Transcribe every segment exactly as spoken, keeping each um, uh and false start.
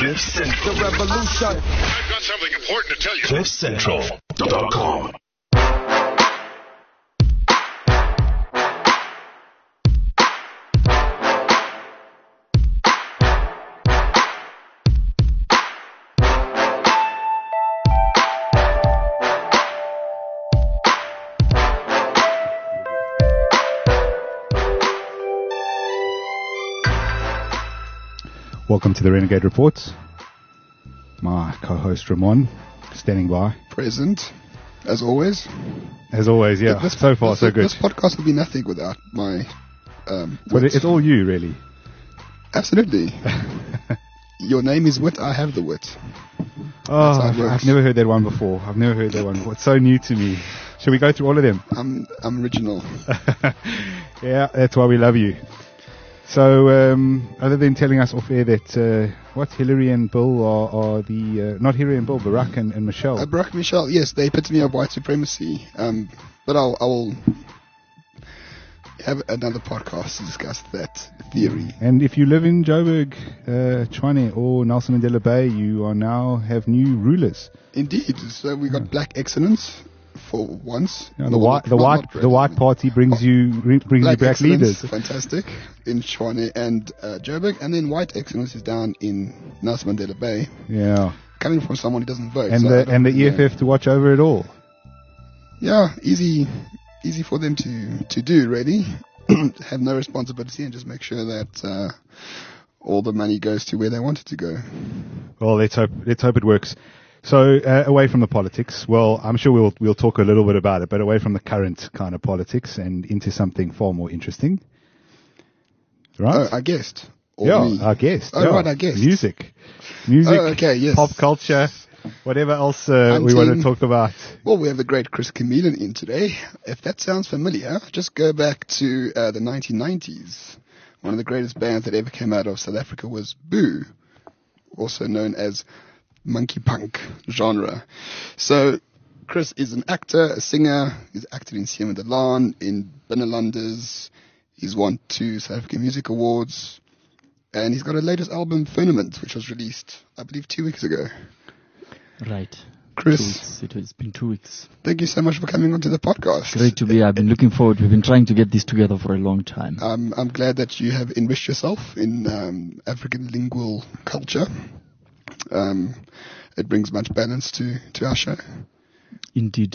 Cliff Central. The revolution. I've got something important to tell you. cliff central dot com. Welcome to the Renegade Reports. My co-host Ramon, standing by. Present, as always. As always, yeah. This, so far, this, so good. This podcast will be nothing without my um, But it's all you, really. Absolutely. Your name is Wit, I have the wit. Oh, I've, I've never heard that one before. I've never heard that one before. It's so new to me. Shall we go through all of them? I'm, I'm original. Yeah, that's why we love you. So, um, other than telling us off air that, uh, what, Hillary and Bill are, are the, uh, not Hillary and Bill, Barack and, and Michelle. Uh, Barack and Michelle, yes, they epitome of white supremacy. Um, but I'll, I will have another podcast to discuss that theory. And if you live in Joburg, uh, Tshwane or Nelson Mandela Bay, you are now have new rulers. Indeed. So we got Yeah. black excellence for once. Yeah, the No, white, not- the not- white, not the white president. party brings you re- brings you black excellence, leaders. Fantastic. In Tshwane and uh, Joburg. And then white excellence is down in Nelson Mandela Bay. Yeah, Coming from someone who doesn't vote. and so I the don't and the E know. F F to watch over it all. Yeah, easy easy for them to, to do, really. Have no responsibility and just make sure that uh, all the money goes to where they want it to go. Well, let's hope let's hope it works. So, uh, away from the politics, well, I'm sure we'll we'll talk a little bit about it, but away from the current kind of politics and into something far more interesting. Right? Oh, I guessed. Or yeah, me. I guessed. Oh, yeah. right, I guessed. Music, music, Oh, okay, yes. pop culture, whatever else uh, we want to Hunting. talk about. Well, we have the great Chris Chameleon in today. If that sounds familiar, just go back to uh, the nineteen nineties. One of the greatest bands that ever came out of South Africa was Boo, also known as monkey punk genre. So, Chris is an actor, a singer. He's acted in Siem de Laan, in Binnelanders. He's won two South African Music Awards. And he's got a latest album, Firmament, which was released, I believe, two weeks ago. Right. Chris. Two weeks. It has been two weeks. Thank you so much for coming onto the podcast. Great to be here. I've been looking forward. We've been trying to get this together for a long time. Um, I'm glad that you have enriched yourself in um, African lingual culture. Um, it brings much balance to, to our show. Indeed.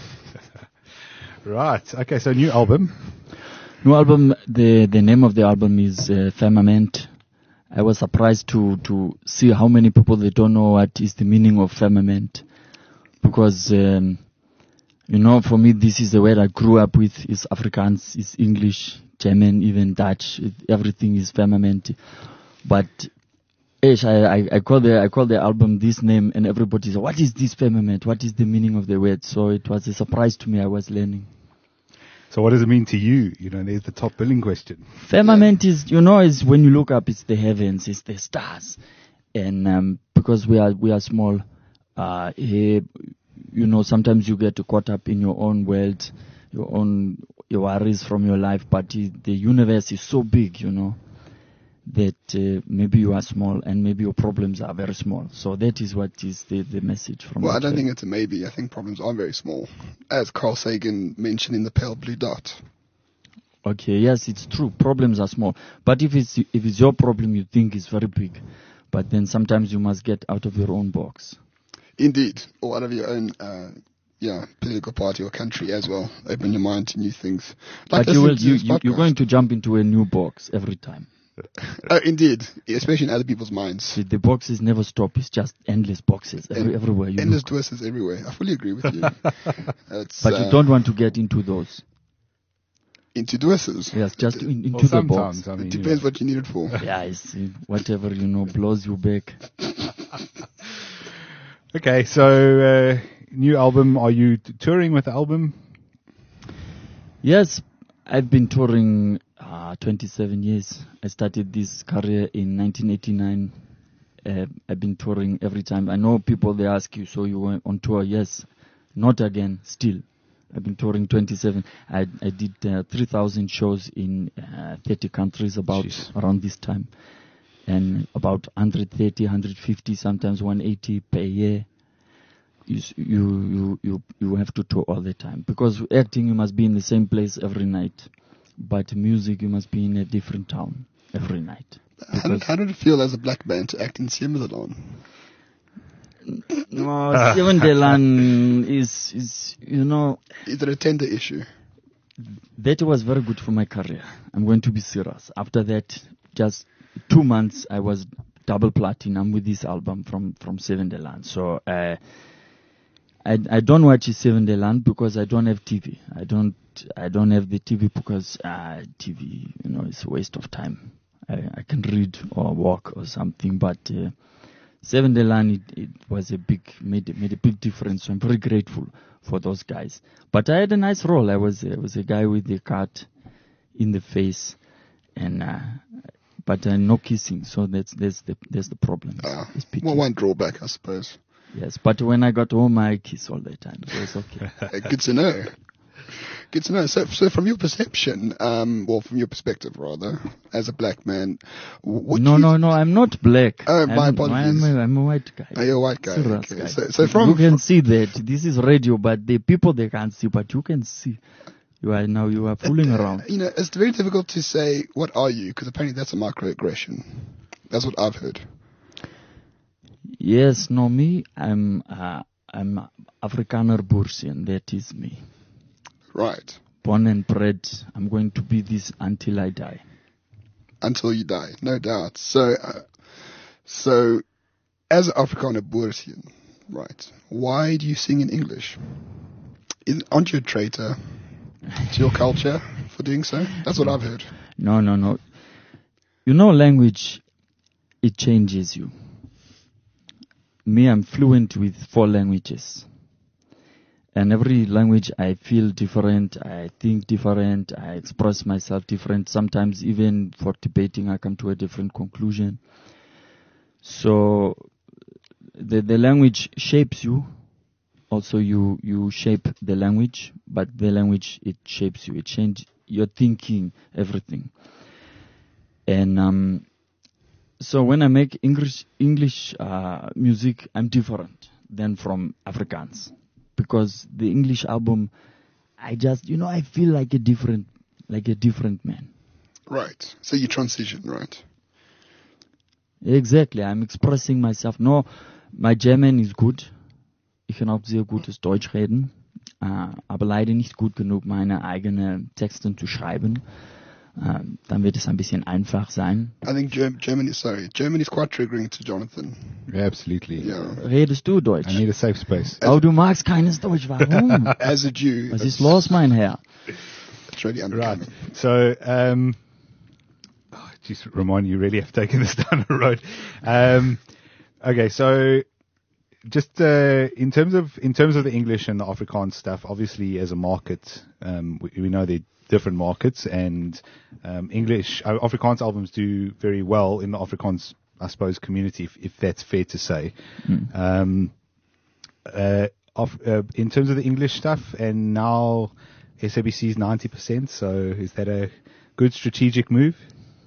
Right. Okay. So, new album. New album. The the name of the album is uh, Firmament. I was surprised to to see how many people they don't know what is the meaning of firmament, because um, you know, for me this is the word I grew up with. Is Afrikaans, is English, German, even Dutch. It, everything is firmament. But Ish, I, I, I call the I call the album this name, and everybody said, "What is this firmament? What is the meaning of the word?" So it was a surprise to me. I was learning. So, what does it mean to you? You know, there's the top billing question. Firmament is, you know, is when you look up, it's the heavens, it's the stars, and um, because we are we are small, uh, here, you know, sometimes you get caught up in your own world, your own your worries from your life, but it, the universe is so big, you know, that uh, maybe you are small and maybe your problems are very small. So that is what is the, the message from Well, I that don't track. think it's a maybe. I think problems are very small. As Carl Sagan mentioned in The Pale Blue Dot. Okay, yes, it's true. Problems are small. But if it's if it's your problem, you think it's very big. But then sometimes you must get out of your own box. Indeed. Or out of your own uh, yeah, political party or country as well. Open your mind to new things. Like But you will, listening to you, this you, you're podcast. going to jump into a new box every time. Oh, indeed. Especially in other people's minds. See, the boxes never stop. It's just endless boxes every, En- everywhere you Endless look. twists everywhere. I fully agree with you. It's, But uh, you don't want to get into those. into twists. Yes, just in, into Well, the sometimes, box. I mean, It you depends know. what you need it for. Yeah, it's uh, whatever, you know, blows you back. Okay, so uh, new album. Are you t- touring with the album? Yes, I've been touring uh, twenty-seven years. I started this career in nineteen eighty-nine. Uh, I've been touring every time. I know people, they ask you, so you went on tour? Yes. Not again, still. I've been touring twenty-seven. I, I did uh, three thousand shows in uh, thirty countries about Jeez. around this time. and about one hundred thirty, one hundred fifty, sometimes one hundred eighty per year. You, s- you you you you have to tour all the time, because acting you must be in the same place every night, but music you must be in a different town every night. How did, how did it feel as a black band to act in Siemmerland? No, Seven Delan is is you know Is it a tender issue? that was very good for my career. I'm going to be serious. After that, just two months I was double platinum with this album from from Seven Delan. So. Uh, I, I don't watch Seven Day Land because I don't have T V. I don't I don't have the T V because uh, T V, you know, it's a waste of time. I, I can read or walk or something, but uh, Seven Day Land it, it was a big made made a big difference. So I'm very grateful for those guys. But I had a nice role. I was I was a guy with a cut in the face, and uh, but uh, no kissing. So that's that's the that's the problem. Uh, It's pity. well, one drawback, I suppose. Yes, but when I got home, I kiss all the time, so it's okay. Uh, good to know. Good to know. So, so from your perception, um, well, from your perspective rather, as a black man, w- what No, do you no, no, I'm not black. Oh, my I'm, apologies. I'm a, I'm a white guy. Are you a white guy? Serious Okay. guy. So, so from, you can see that. This is radio, but the people, they can't see, but you can see. You are now, you are fooling around. you know, it's very difficult to say, what are you? Because apparently that's a microaggression. That's what I've heard. Yes, no, me, I'm, uh, I'm Afrikaner Boersian. That is me. Right. Born and bred. I'm going to be this until I die. Until you die, no doubt. So, uh, so, as an Afrikaner Boersian, right, why do you sing in English? In, aren't you a traitor to your culture for doing so? That's what I've heard. No, no, no. You know, language, it changes you. Me, I'm fluent with four languages. And every language I feel different, I think different, I express myself different. Sometimes even for debating, I come to a different conclusion. So the, the language shapes you. Also, you, you shape the language, but the language, it shapes you. It changes your thinking, everything. And um, so when I make English English uh, music, I'm different than from Afrikaans, because the English album, I just, you know, I feel like a different, like a different man. Right. So you transition, right? Exactly. I'm expressing myself. No, my German is good. Ich kann auch sehr gutes Deutsch reden, uh, aber leider nicht gut genug, meine eigenen Texte zu schreiben. Uh, dann wird es ein bisschen einfach sein. I think Germ- Germany, sorry, Germany is quite triggering to Jonathan. Yeah, absolutely. Yeah. Redest du Deutsch? I need a safe space. Oh, du magst keines Deutsch. Warum? As a Jew, Was it's, ist los, mein Herr? it's really Right. unbecoming. So, um, oh, just remind you, really have taken this down the road. Um, okay, so just uh, in terms of in terms of the English and the Afrikaans stuff, obviously as a market, um, we, we know they're different markets, and um, English uh, Afrikaans albums do very well in the Afrikaans, I suppose, community, if, if that's fair to say. Mm. Um, uh, of, uh, in terms of the English stuff, and now S A B C is ninety percent, so is that a good strategic move?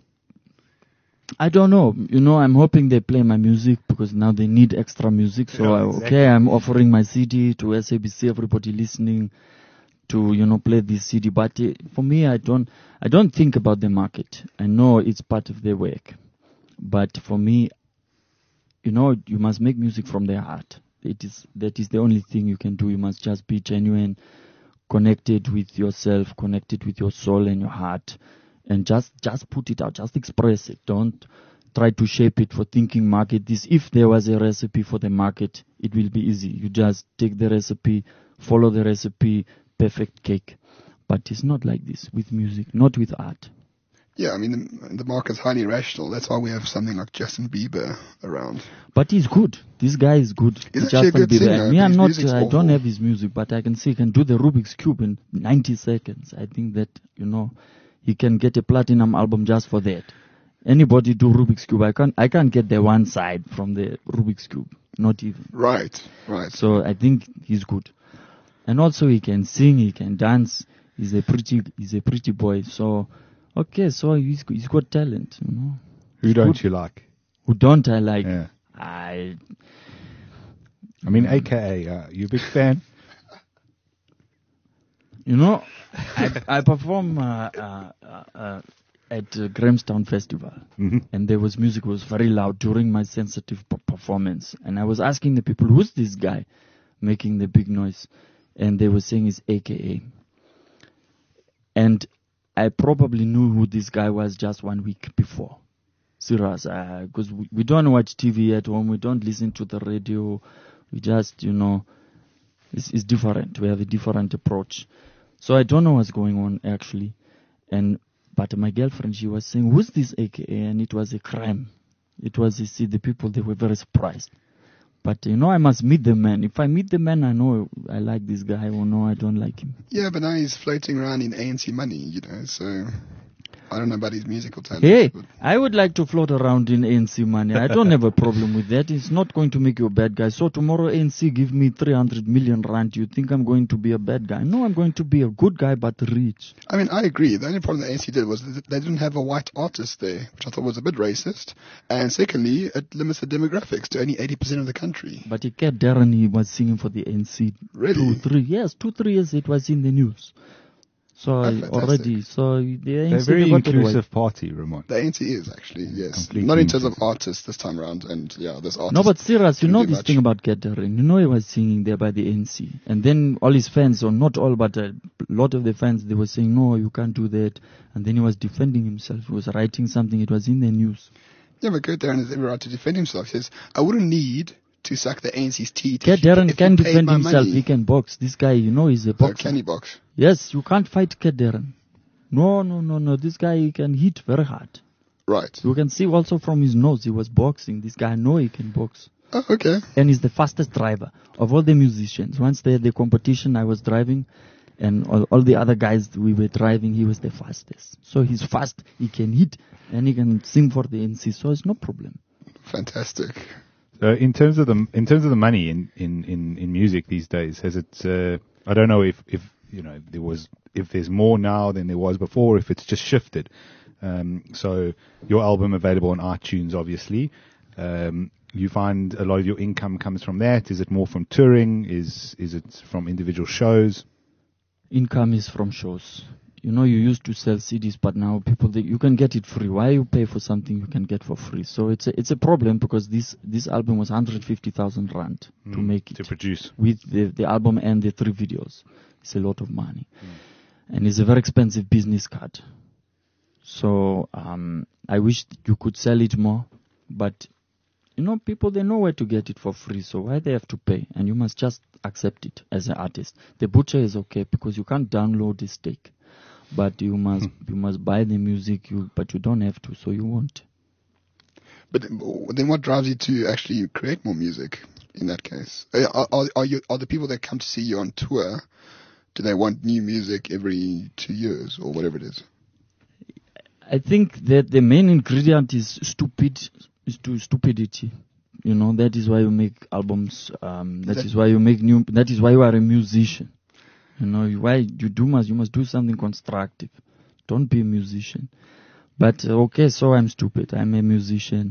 I don't know. You know, I'm hoping they play my music because now they need extra music. So, Yeah, I, exactly. okay, I'm offering my C D to S A B C, everybody listening to, you know, play this C D. But uh, for me, I don't, I don't think about the market. I know it's part of their work. But for me, you know, you must make music from their heart. It is, that is the only thing you can do. You must just be genuine, connected with yourself, connected with your soul and your heart. And just, just put it out, just express it. Don't try to shape it for thinking market. This, if there was a recipe for the market, it will be easy. You just take the recipe, follow the recipe, perfect cake. But it's not like this with music, not with art. Yeah, I mean, the, the market's highly rational. That's why we have something like Justin Bieber around. But he's good. This guy is good. He's actually a good Bieber. singer, Me, but I'm his not. music's I don't awful. have his music, but I can see he can do the Rubik's Cube in ninety seconds. I think that, you know, he can get a platinum album just for that. Anybody do Rubik's Cube? I can't. I can't get the one side from the Rubik's Cube. Not even. Right, right. So I think he's good, and also he can sing. He can dance. He's a pretty. He's a pretty boy. So okay. So he's he's got talent. You know. Who don't you like? Who don't I like? Yeah. I I mean, A K A, uh, you a big fan? You know, I, I perform uh, uh, uh, at uh, Grahamstown Festival, Mhm. and there was music was very loud during my sensitive p- performance, and I was asking the people, who's this guy making the big noise? And they were saying it's A K A. And I probably knew who this guy was just one week before. Serious, because uh, we, we don't watch T V at home, we don't listen to the radio, we just, you know, it's, it's different. We have a different approach. So I don't know what's going on actually. And but my girlfriend, she was saying, who's this A K A? And it was a crime. It was, you see, the people, they were very surprised. But, you know, I must meet the man. If I meet the man, I know I like this guy or no, I don't like him. Yeah, but now he's floating around in A N C money, you know, so I don't know about his musical talent. Hey, but I would like to float around in A N C money. I don't have a problem with that. It's not going to make you a bad guy. So tomorrow A N C give me three hundred million rand. You think I'm going to be a bad guy? No, I'm going to be a good guy, but rich. I mean, I agree. The only problem the A N C did was that they didn't have a white artist there, which I thought was a bit racist. And secondly, it limits the demographics to only eighty percent of the country. But he kept Darren, he was singing for the A N C. Really? Two, three, yes, two, three years it was in the news. So Oh, uh, fantastic. already, so the A They're N a C very they got it away. inclusive party, Ramon. The A N C is actually, yes. Completely Not in terms of inclusive. artists this time around. And yeah, this artist. No, but serious, you didn't know do this much. thing about Get Darren. You know he was singing there by the A N C. And then all his fans, or not all, but a lot of the fans, they were saying, no, you can't do that. And then he was defending himself. He was writing something. It was in the news. Yeah, but Kurt Darren has every right to defend himself. He says, I wouldn't need to suck the A N C's teeth. Get if you- Darren if can you paid defend my himself. money. He can box. This guy, you know, he's a Oh, boxer. can he box? Yes, you can't fight Get Darren. No, no, no, no. This guy, he can hit very hard. Right. You can see also from his nose, he was boxing. This guy, I know he can box. Oh, okay. And he's the fastest driver of all the musicians. Once they had the competition, I was driving, and all, all the other guys we were driving, he was the fastest. So he's fast, he can hit, and he can sing for the N C, so it's no problem. Fantastic. Uh, in terms of the in terms of the money in, in, in, in music these days, has it? Uh, I don't know if, if you know there was if there's more now than there was before, if it's just shifted. Um, so your album available on iTunes, obviously. Um, you find a lot of your income comes from that. Is it more from touring? Is is it from individual shows? Income is from shows. You know, you used to sell C Ds, but now people, they, you can get it free. Why you pay for something you can get for free? So it's a, it's a problem because this, this album was one hundred fifty thousand rand to Mm, make it. to produce. With the, the album and the three videos. It's a lot of money. And it's a very expensive business card. So um, I wish you could sell it more. But, you know, people, they know where to get it for free. So why they have to pay? And you must just accept it as an artist. The butcher is okay because you can't download the steak. But you must you must buy the music, you but you don't have to, so you won't. But then what drives you to actually create more music in that case? Are, are, are, you, are the people that come to see you on tour, do they want new music every two years or whatever it is? I think that the main ingredient is stupid, is to stupidity. You know, that is why you make albums. Um, that That- is why you make new. That is why you are a musician. You know, you- why you do must you must do something constructive. Don't be a musician. But uh, okay, so I'm stupid. I'm a musician.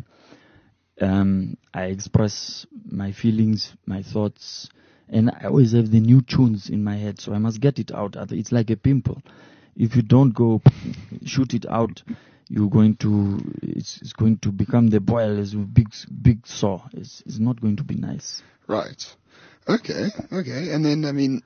Um, I express my feelings, my thoughts, and I always have the new tunes in my head. So I must get it out. Other- It's like a pimple. If you don't go shoot it out, you're going to it's, it's going to become the boil as a big big sore. It's, it's not going to be nice. Right. Okay, okay. And then, I mean,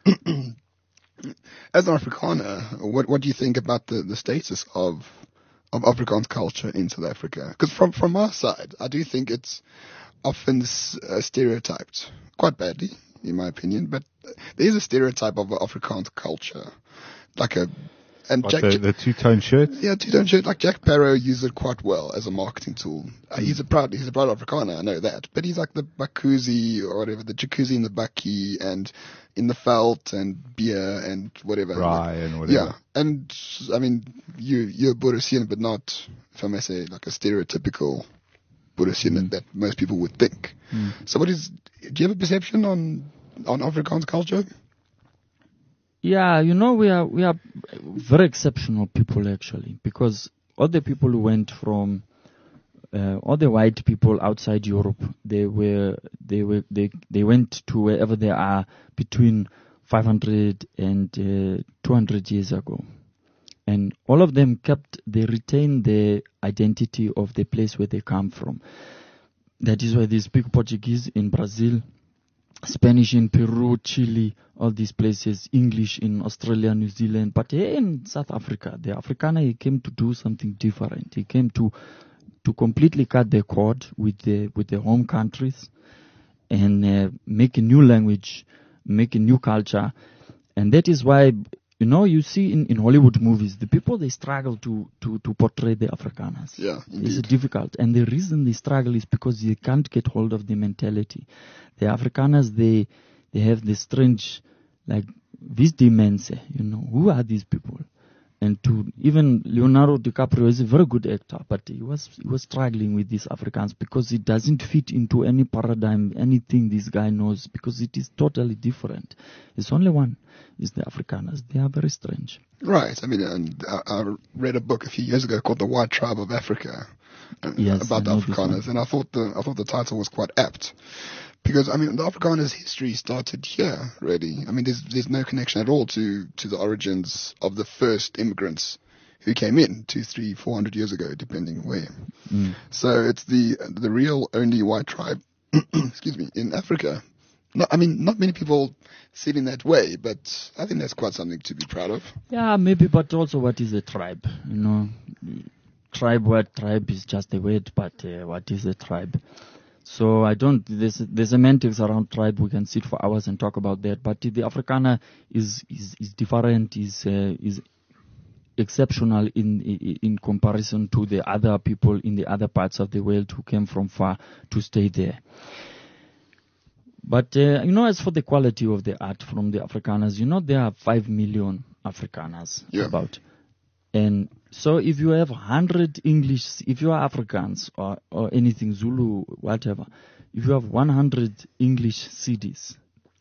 as an Afrikaner, what what do you think about the, the status of of Afrikaans culture in South Africa? Because from, from our side, I do think it's often s- uh, stereotyped, quite badly, in my opinion, but there is a stereotype of Afrikaans culture. Like a... And Like Jack, the, the two-tone shirts? yeah, two-tone shirt. Like Jack Barrow uses it quite well as a marketing tool. Uh, he's a proud, he's a proud Afrikaner, I know that. But he's like the Bakuzi or whatever, the jacuzzi in the Bakkie and in the Veld and beer and whatever. Rye and whatever. Yeah, and I mean, you you're Borussian, but not, if I may say, like a stereotypical Borussian Mm. that, that most people would think. Mm. So, what is? Do you have a perception on on Afrikaans culture? Yeah, you know, we are we are very exceptional people actually, because all the people who went from uh, all the white people outside Europe, they were, they were, they, they went to wherever they are between five hundred and uh, two hundred years ago. And all of them kept, they retained the identity of the place where they come from. That is why they speak Portuguese in Brazil, Spanish in Peru, Chile, all these places, English in Australia, New Zealand. But here in South Africa, the Afrikaner, he came to do something different. He came to to completely cut the cord with the with the home countries and uh, make a new language, make a new culture. And that is why, you know, you see in, in Hollywood movies, the people, they struggle to, to, to portray the Afrikaners. Yeah, indeed. It's difficult. And the reason they struggle is because they can't get hold of the mentality. The Afrikaners, they they have this strange, like, vis demense, you know, who are these people? And to, even Leonardo DiCaprio is a very good actor, but he was he was struggling with these Afrikaans because it doesn't fit into any paradigm, anything this guy knows, because it is totally different. It's only one, is the Afrikaners. They are very strange. Right. I mean, and I, I read a book a few years ago called The White Tribe of Africa, uh, Yes, about I the know this one. Afrikaners, and I thought the I thought the title was quite apt. Because, I mean, the Afrikaners' history started here, really. I mean, there's there's no connection at all to, to the origins of the first immigrants who came in two, three, four hundred years ago, depending where. Mm. So it's the the real only white tribe, excuse me, in Africa. Not, I mean, not many people see it in that way, but I think that's quite something to be proud of. Yeah, maybe, but also what is a tribe? You know, tribe, word, tribe is just a word, but uh, what is a tribe? So I don't, there's, the semantics around tribe, we can sit for hours and talk about that, but the Afrikaner is, is, is different, is, uh, is exceptional in, in, in comparison to the other people in the other parts of the world who came from far to stay there. But, uh, you know, as for the quality of the art from the Afrikaners, you know, there are five million Afrikaners Yeah. about. And so if you have one hundred English, if you are Afrikaans or, or anything, Zulu, whatever, if you have one hundred English C Ds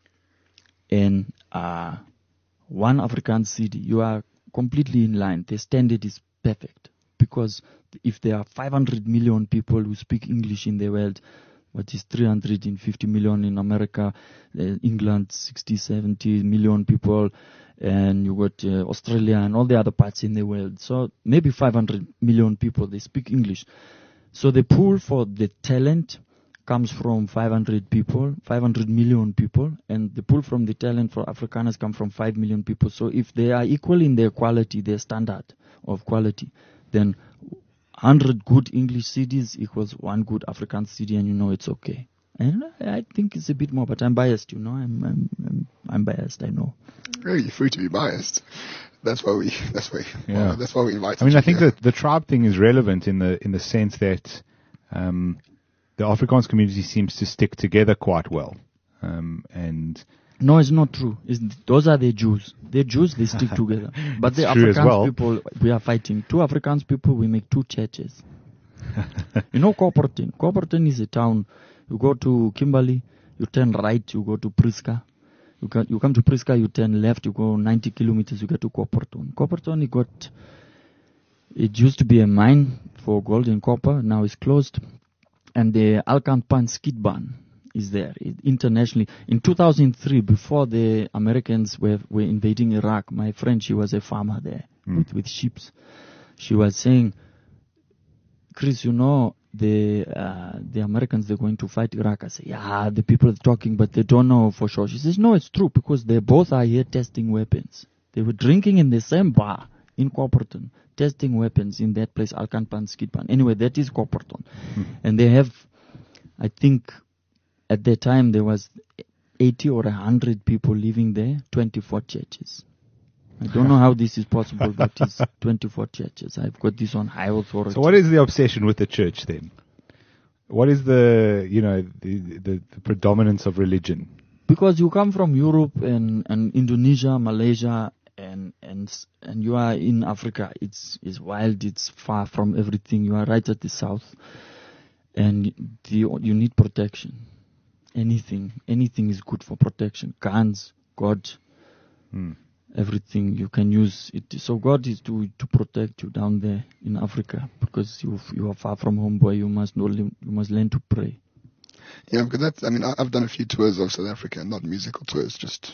and uh, one Afrikaans C D, you are completely in line. The standard is perfect. Because if there are five hundred million people who speak English in the world, what is three hundred fifty million in America, uh, England, sixty, seventy million people, and you got uh, Australia and all the other parts in the world. So maybe five hundred million people, they speak English. So the pool for the talent comes from five hundred people, five hundred million people, and the pool from the talent for Afrikaners come from five million people. So if they are equal in their quality, their standard of quality, then one hundred good English C Ds equals one good Afrikaans C D, and you know it's okay. And I think it's a bit more, but I'm biased, you know. I'm I'm I'm, I'm biased, I know. Oh, you're free to be biased. That's why we. That's why. Yeah. Well, that's why we invite. I mean, you I think here. that the tribe thing is relevant in the in the sense that um, the Afrikaans community seems to stick together quite well, um, and No, it's not true. It's, those are the Jews. The Jews, they stick together. But the It's true as Afrikaans well. people, we are fighting. Two Afrikaans people, we make two churches. You know Copperton. Copperton is a town. You go to Kimberley, you turn right, you go to Priska. You, can, you come to Priska, you turn left, you go ninety kilometers, you get to Copperton. Copperton, it got, it used to be a mine for gold and copper. Now it's closed. And the Alkanpan Skidban is there it, internationally. In two thousand three, before the Americans were, were invading Iraq, my friend, she was a farmer there Mm. with, with sheep. She was saying, Chris, you know, the uh, the Americans, they're going to fight Iraq. I say, yeah, the people are talking, but they don't know for sure. She says, no, it's true, because they both are here testing weapons. They were drinking in the same bar in Copperton, testing weapons in that place, Alkanpan Skidban. Anyway, that is Copperton. Mm. And they have, I think, at that time, there was eighty or one hundred people living there, twenty-four churches. I don't know how this is possible, but it's twenty-four churches. I've got this on high authority. so what is the obsession with the church then? What is the you know the the, the predominance of religion? Because you come from Europe and, and Indonesia, Malaysia, and and s- and you are in Africa. It's it's wild. It's far from everything. You are right at the south, and the, you need protection. Anything, anything is good for protection. Guns, God, Hmm. everything you can use it. So God is to to protect you down there in Africa, because you you are far from home, boy. You must know, you must learn to pray. Yeah, because that's, I mean, I- I've done a few tours of South Africa, not musical tours, just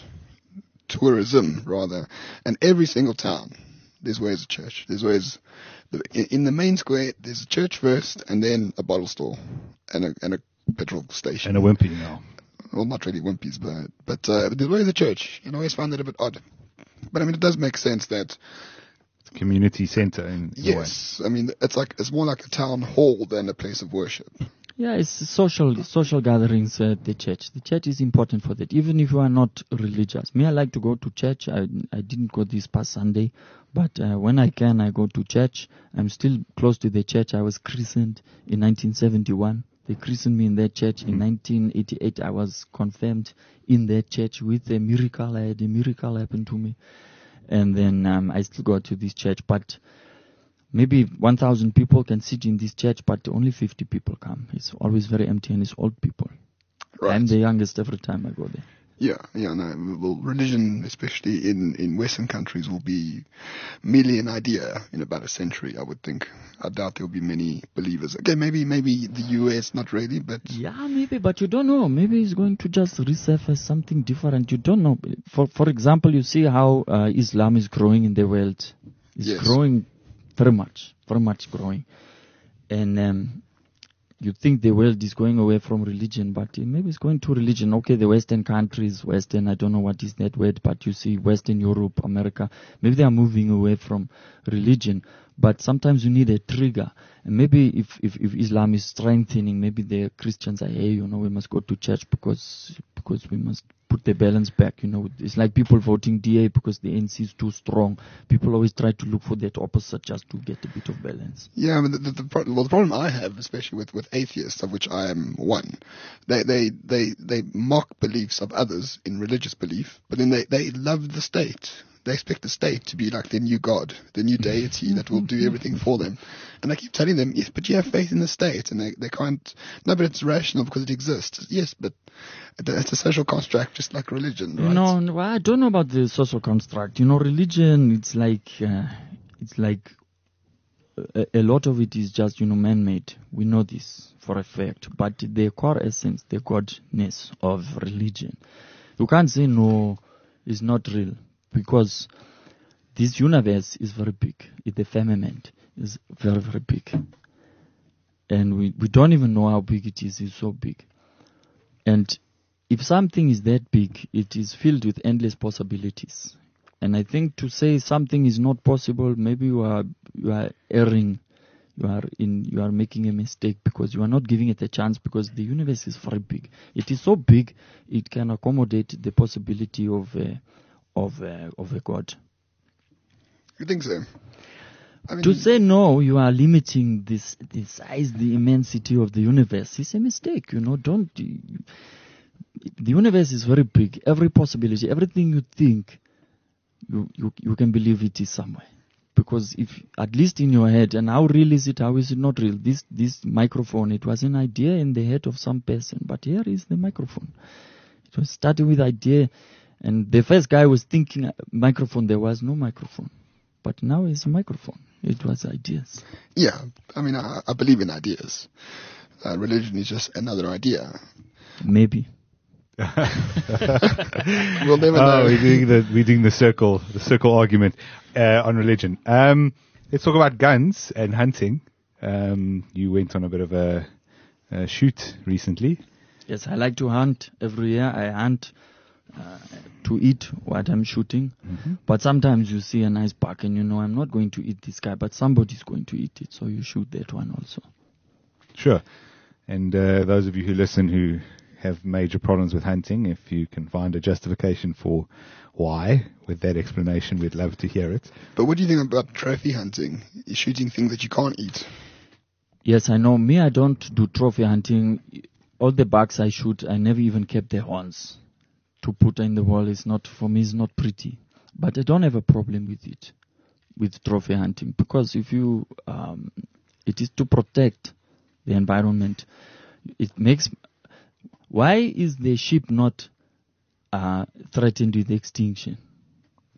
tourism rather. And every single town, there's always a church. There's always, the, in, in the main square, there's a church first, and then a bottle store, and a, and a petrol station. And a wimpy now. Well, not really wimpies, but, but uh, there's always a church. You know, I always found that a bit odd. But I mean, it does make sense that, Community center in a way. yes, I mean, it's like, it's more like a town hall than a place of worship. Yeah, it's social social gatherings at the church. The church is important for that, even if you are not religious. Me, I like to go to church. I I didn't go this past Sunday, but uh, when I can, I go to church. I'm still close to the church. I was christened in nineteen seventy-one. They christened me in that church. In nineteen eighty-eight, I was confirmed in that church with a miracle. I had a miracle happen to me. And then um, I still go to this church, but maybe one thousand people can sit in this church, but only fifty people come. It's always very empty, and it's old people. Right. I'm the youngest every time I go there. Yeah, yeah, no. Well, religion, especially in, in Western countries, will be merely an idea in about a century, I would think. I doubt there will be many believers. Okay, maybe maybe the U S, not really, but Yeah, maybe, but you don't know. Maybe it's going to just resurface something different. You don't know. For for example, you see how uh, Islam is growing in the world. It's Yes. growing very much, very much growing. And um, you think the world is going away from religion, but uh, maybe it's going to religion. Okay, the Western countries, Western, I don't know what is that word, but you see Western Europe, America, maybe they are moving away from religion. But sometimes you need a trigger. And maybe if, if, if Islam is strengthening, maybe the Christians are, hey, you know, we must go to church because because we must put the balance back. You know, it's like people voting D A because the N C is too strong. People always try to look for that opposite just to get a bit of balance. yeah, I mean, the, the, the, pro- well, the problem I have, especially with, with atheists, of which I am one, they, they, they, they mock beliefs of others in religious belief, but then they, they love the state. They expect the state to be like their new god, their new deity that will do everything for them. And I keep telling them, yes, but you have faith in the state. And they, they can't, no, but it's rational because it exists. Yes, but it's a social construct just like religion, right? You know, no, I don't know about the social construct. You know, religion, it's like, uh, it's like a, a lot of it is just, you know, man-made. We know this for a fact. But the core essence, the godness of religion, you can't say no, it's not real. Because this universe is very big. It, the firmament is very, very big. And we, we don't even know how big it is. It's so big. And if something is that big, it is filled with endless possibilities. And I think to say something is not possible, maybe you are you are erring. You are in you are making a mistake because you are not giving it a chance, because the universe is very big. It is so big, it can accommodate the possibility of a of a, of a God. You think so? I mean, To say no, you are limiting this the size, the immensity of the universe. It's a mistake, you know. Don't. The universe is very big. Every possibility, everything you think, you you you can believe it is somewhere. Because if at least in your head, and how real is it? How is it not real? This this microphone, it was an idea in the head of some person, but here is the microphone. It was starting with idea. And the first guy was thinking microphone, there was no microphone. But now it's a microphone. It was ideas. yeah, I mean, I, I believe in ideas. Uh, religion is just another idea. Maybe. We'll never know. Oh, we're doing the we're doing the circle the circle argument uh, on religion. Um, let's talk about guns and hunting. Um, you went on a bit of a, a shoot recently. Yes, I like to hunt. Every year I hunt uh, to eat what I'm shooting. Mm-hmm. But sometimes you see a nice buck and you know I'm not going to eat this guy, but somebody's going to eat it. So you shoot that one also. Sure. And uh, those of you who listen who have major problems with hunting, if you can find a justification for why, with that explanation, we'd love to hear it. But what do you think about trophy hunting? You're shooting things that you can't eat. Yes, I know. Me, I don't do trophy hunting. All the bucks I shoot, I never even kept their horns. To put in the wall is not, for me, it's not pretty. But I don't have a problem with it, with trophy hunting, because if you, um, it is to protect the environment. It makes, why is the sheep not uh, threatened with extinction?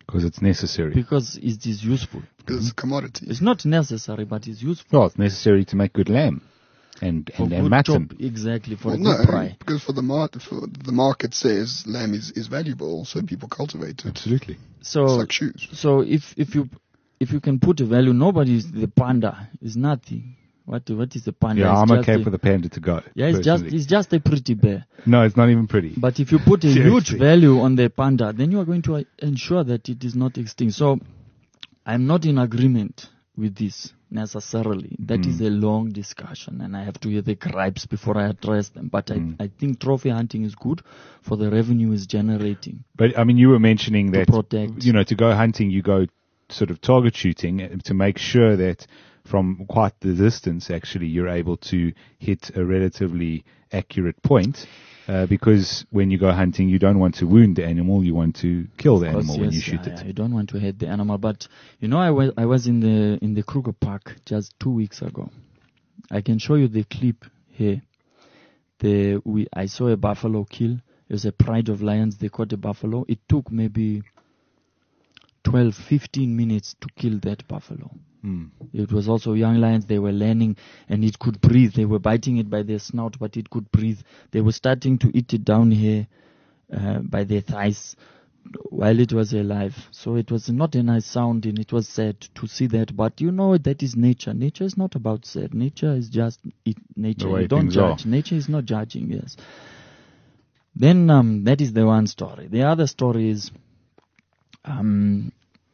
Because it's necessary. Because it is useful. Because it's a commodity. It's not necessary, but it's useful. Well, it's necessary to make good lamb and For and, and good mutton. chop, exactly, for Well, a no, good fry. because for the market, for the market says lamb is, is valuable, so people cultivate it. Absolutely. So, It's like shoes. so if if you if you can put a value, nobody is the panda is nothing. What what is the panda? Yeah, It's I'm just okay a- for the panda to go. Yeah, it's just personally. it's just a pretty bear. No, it's not even pretty. But if you put a huge Seriously. value on the panda, then you are going to uh, ensure that it is not extinct. So I'm not in agreement with this necessarily. That is a long discussion, and I have to hear the gripes before I address them. But I, I think trophy hunting is good for the revenue is generating. But I mean, you were mentioning To that protect. you know to go hunting, you go sort of target shooting uh, to make sure that from quite the distance, actually, you're able to hit a relatively accurate point. Uh, because when you go hunting, you don't want to wound the animal; you want to kill the Of course, animal when yes, you shoot yeah, it. yeah, you don't want to hit the animal, but you know, I was I was in the in the Kruger Park just two weeks ago. I can show you the clip here. The we I saw a buffalo kill. It was a pride of lions. They caught a buffalo. It took maybe twelve, fifteen minutes to kill that buffalo. Mm. It was also young lions. They were learning, and it could breathe. They were biting it by their snout, but it could breathe. They were starting to eat it down here uh, by their thighs while it was alive. So it was not a nice sound, and it was sad to see that. But you know, that is nature. Nature is not about sad. Nature is just it, nature. The way You don't things judge. are. Nature is not judging. Yes. Then um, that is the one story. The other story is um.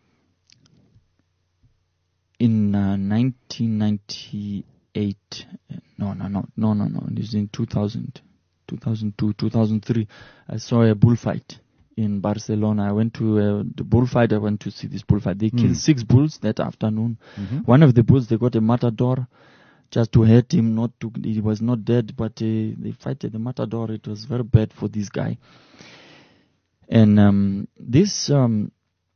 In uh, nineteen ninety-eight, uh, no, no, no, no, no, no, it was in two thousand, two thousand two, two thousand three, I saw a bullfight in Barcelona. I went to uh, the bullfight, I went to see this bullfight. They killed six bulls that afternoon. One of the bulls, they got a matador just to hurt him, not to, he was not dead, but uh, they fighted the matador. It was very bad for this guy. And um, this, um,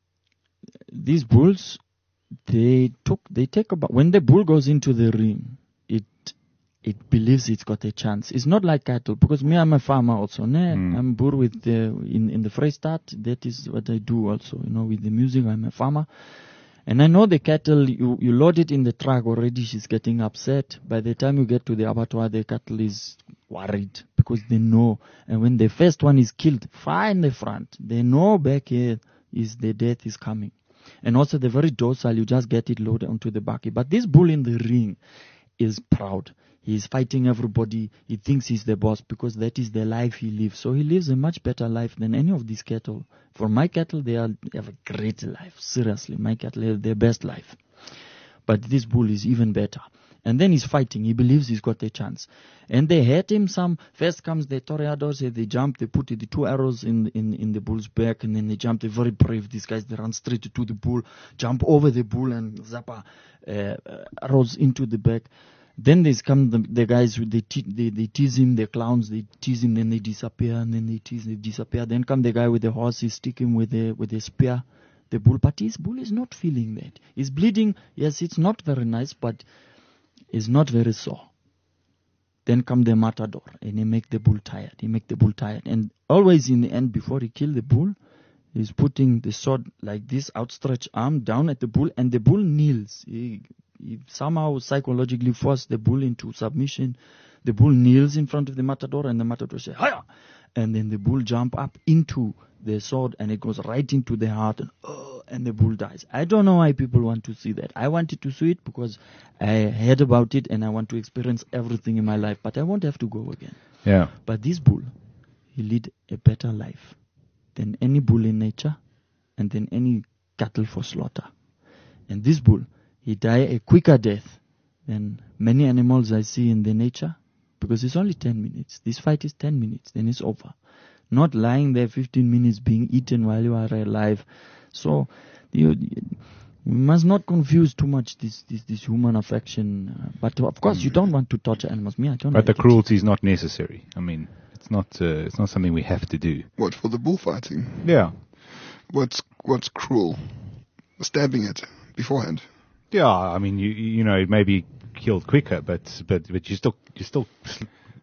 these bulls, they took they take about when the bull goes into the ring, it it believes it's got a chance. It's not like cattle, because me, I'm a farmer also. Ne? I'm boer with the in in the Vrystaat. That is what I do also. You know, with the music, I'm a farmer, and I know the cattle. You you load it in the truck already. She's getting upset. By the time you get to the abattoir, the cattle is worried because they know. And when the first one is killed, far in the front, they know back here is the death is coming. And also they're very docile. You just get it loaded onto the bucket. But this bull in the ring is proud. He's fighting everybody. He thinks he's the boss because that is the life he lives. So he lives a much better life than any of these cattle. For my cattle, they, are, they have a great life. Seriously, my cattle have their best life. But this bull is even better. And then he's fighting. He believes he's got a chance. And they hurt him some. First comes the toreadors. They jump. They put the two arrows in, in, in the bull's back. And then they jump. They're very brave. These guys, they run straight to the bull, jump over the bull and zappa uh, arrows into the back. Then there's come the, the guys who they, te- they they tease him, the clowns, they tease him, then they disappear, and then they tease, they disappear. Then come the guy with the horse, he stick him with a with a spear. The bull, but his bull is not feeling that. He's bleeding. Yes, it's not very nice, but it's not very sore. Then come the matador, and he make the bull tired. He make the bull tired, and always in the end, before he kill the bull, he's putting the sword like this, outstretched arm down at the bull, and the bull kneels. He, he somehow psychologically forced the bull into submission. The bull kneels in front of the matador, and the matador says, "Hiya!" And then the bull jump up into the sword, and it goes right into the heart, and oh, and the bull dies. I don't know why people want to see that. I wanted to see it because I heard about it, and I want to experience everything in my life, but I won't have to go again. Yeah. But this bull, he lead a better life than any bull in nature, and than any cattle for slaughter. And this bull, he die a quicker death than many animals I see in the nature, because it's only ten minutes. This fight is ten minutes, then it's over. Not lying there fifteen minutes being eaten while you are alive. So you, we must not confuse too much this this, this human affection. Uh, but of course, you don't want to torture animals. Me, I don't. But the like it. cruelty is not necessary. I mean, it's not uh, it's not something we have to do. What, for the bullfighting? Yeah. What's what's cruel? Stabbing it beforehand. Yeah, I mean, you you know, it may be killed quicker, but but but you still you still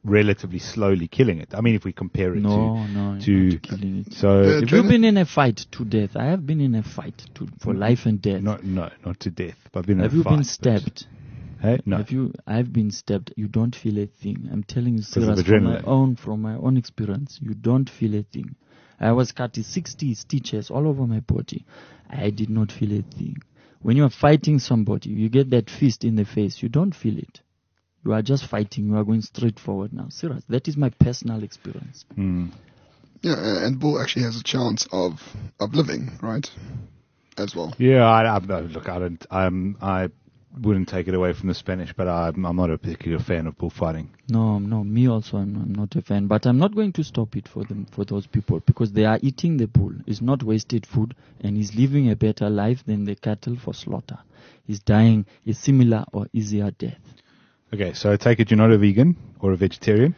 relatively slowly killing it. I mean, if we compare it No, to, no, to not killing it. so The Have you adrenaline- been in a fight to death? I have been in a fight to, for life and death. not no not to death. But I've been in have a you fight, been but- stabbed? Hey, no. Have you? I've been stabbed. You don't feel a thing. I'm telling you, of serious from my adrenaline. own from my own experience. You don't feel a thing. I was cutting sixty stitches all over my body. I did not feel a thing. When you are fighting somebody, you get that fist in the face. You don't feel it. You are just fighting. You are going straight forward now. Serious. That is my personal experience. Hmm. Yeah, uh, and Bull actually has a chance of of living, right? As well. Yeah, I, I, no, look, I don't. Um, I wouldn't take it away from the Spanish, but I'm, I'm not a particular fan of bullfighting. No, no, me also, I'm, I'm not a fan. But I'm not going to stop it for them, for those people, because they are eating the bull. It's not wasted food, and he's living a better life than the cattle for slaughter. He's dying a similar or easier death. Okay, so I take it you're not a vegan or a vegetarian.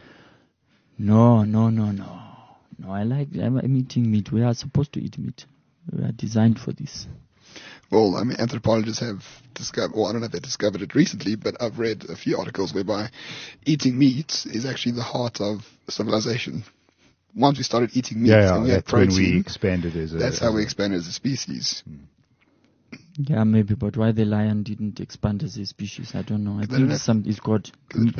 No, no, no, no. No, I like, I'm, I'm eating meat. We are supposed to eat meat. We are designed for this. Well, I mean, anthropologists have discovered, well, I don't know if they discovered it recently, but I've read a few articles whereby eating meat is actually the heart of civilization. Once we started eating meat Yeah, and we yeah had that's when we protein, expanded as a. that's how as we a- expanded as a species. Yeah, maybe, but why the lion didn't expand as a species, I don't know. I don't think know. it's some, it's God.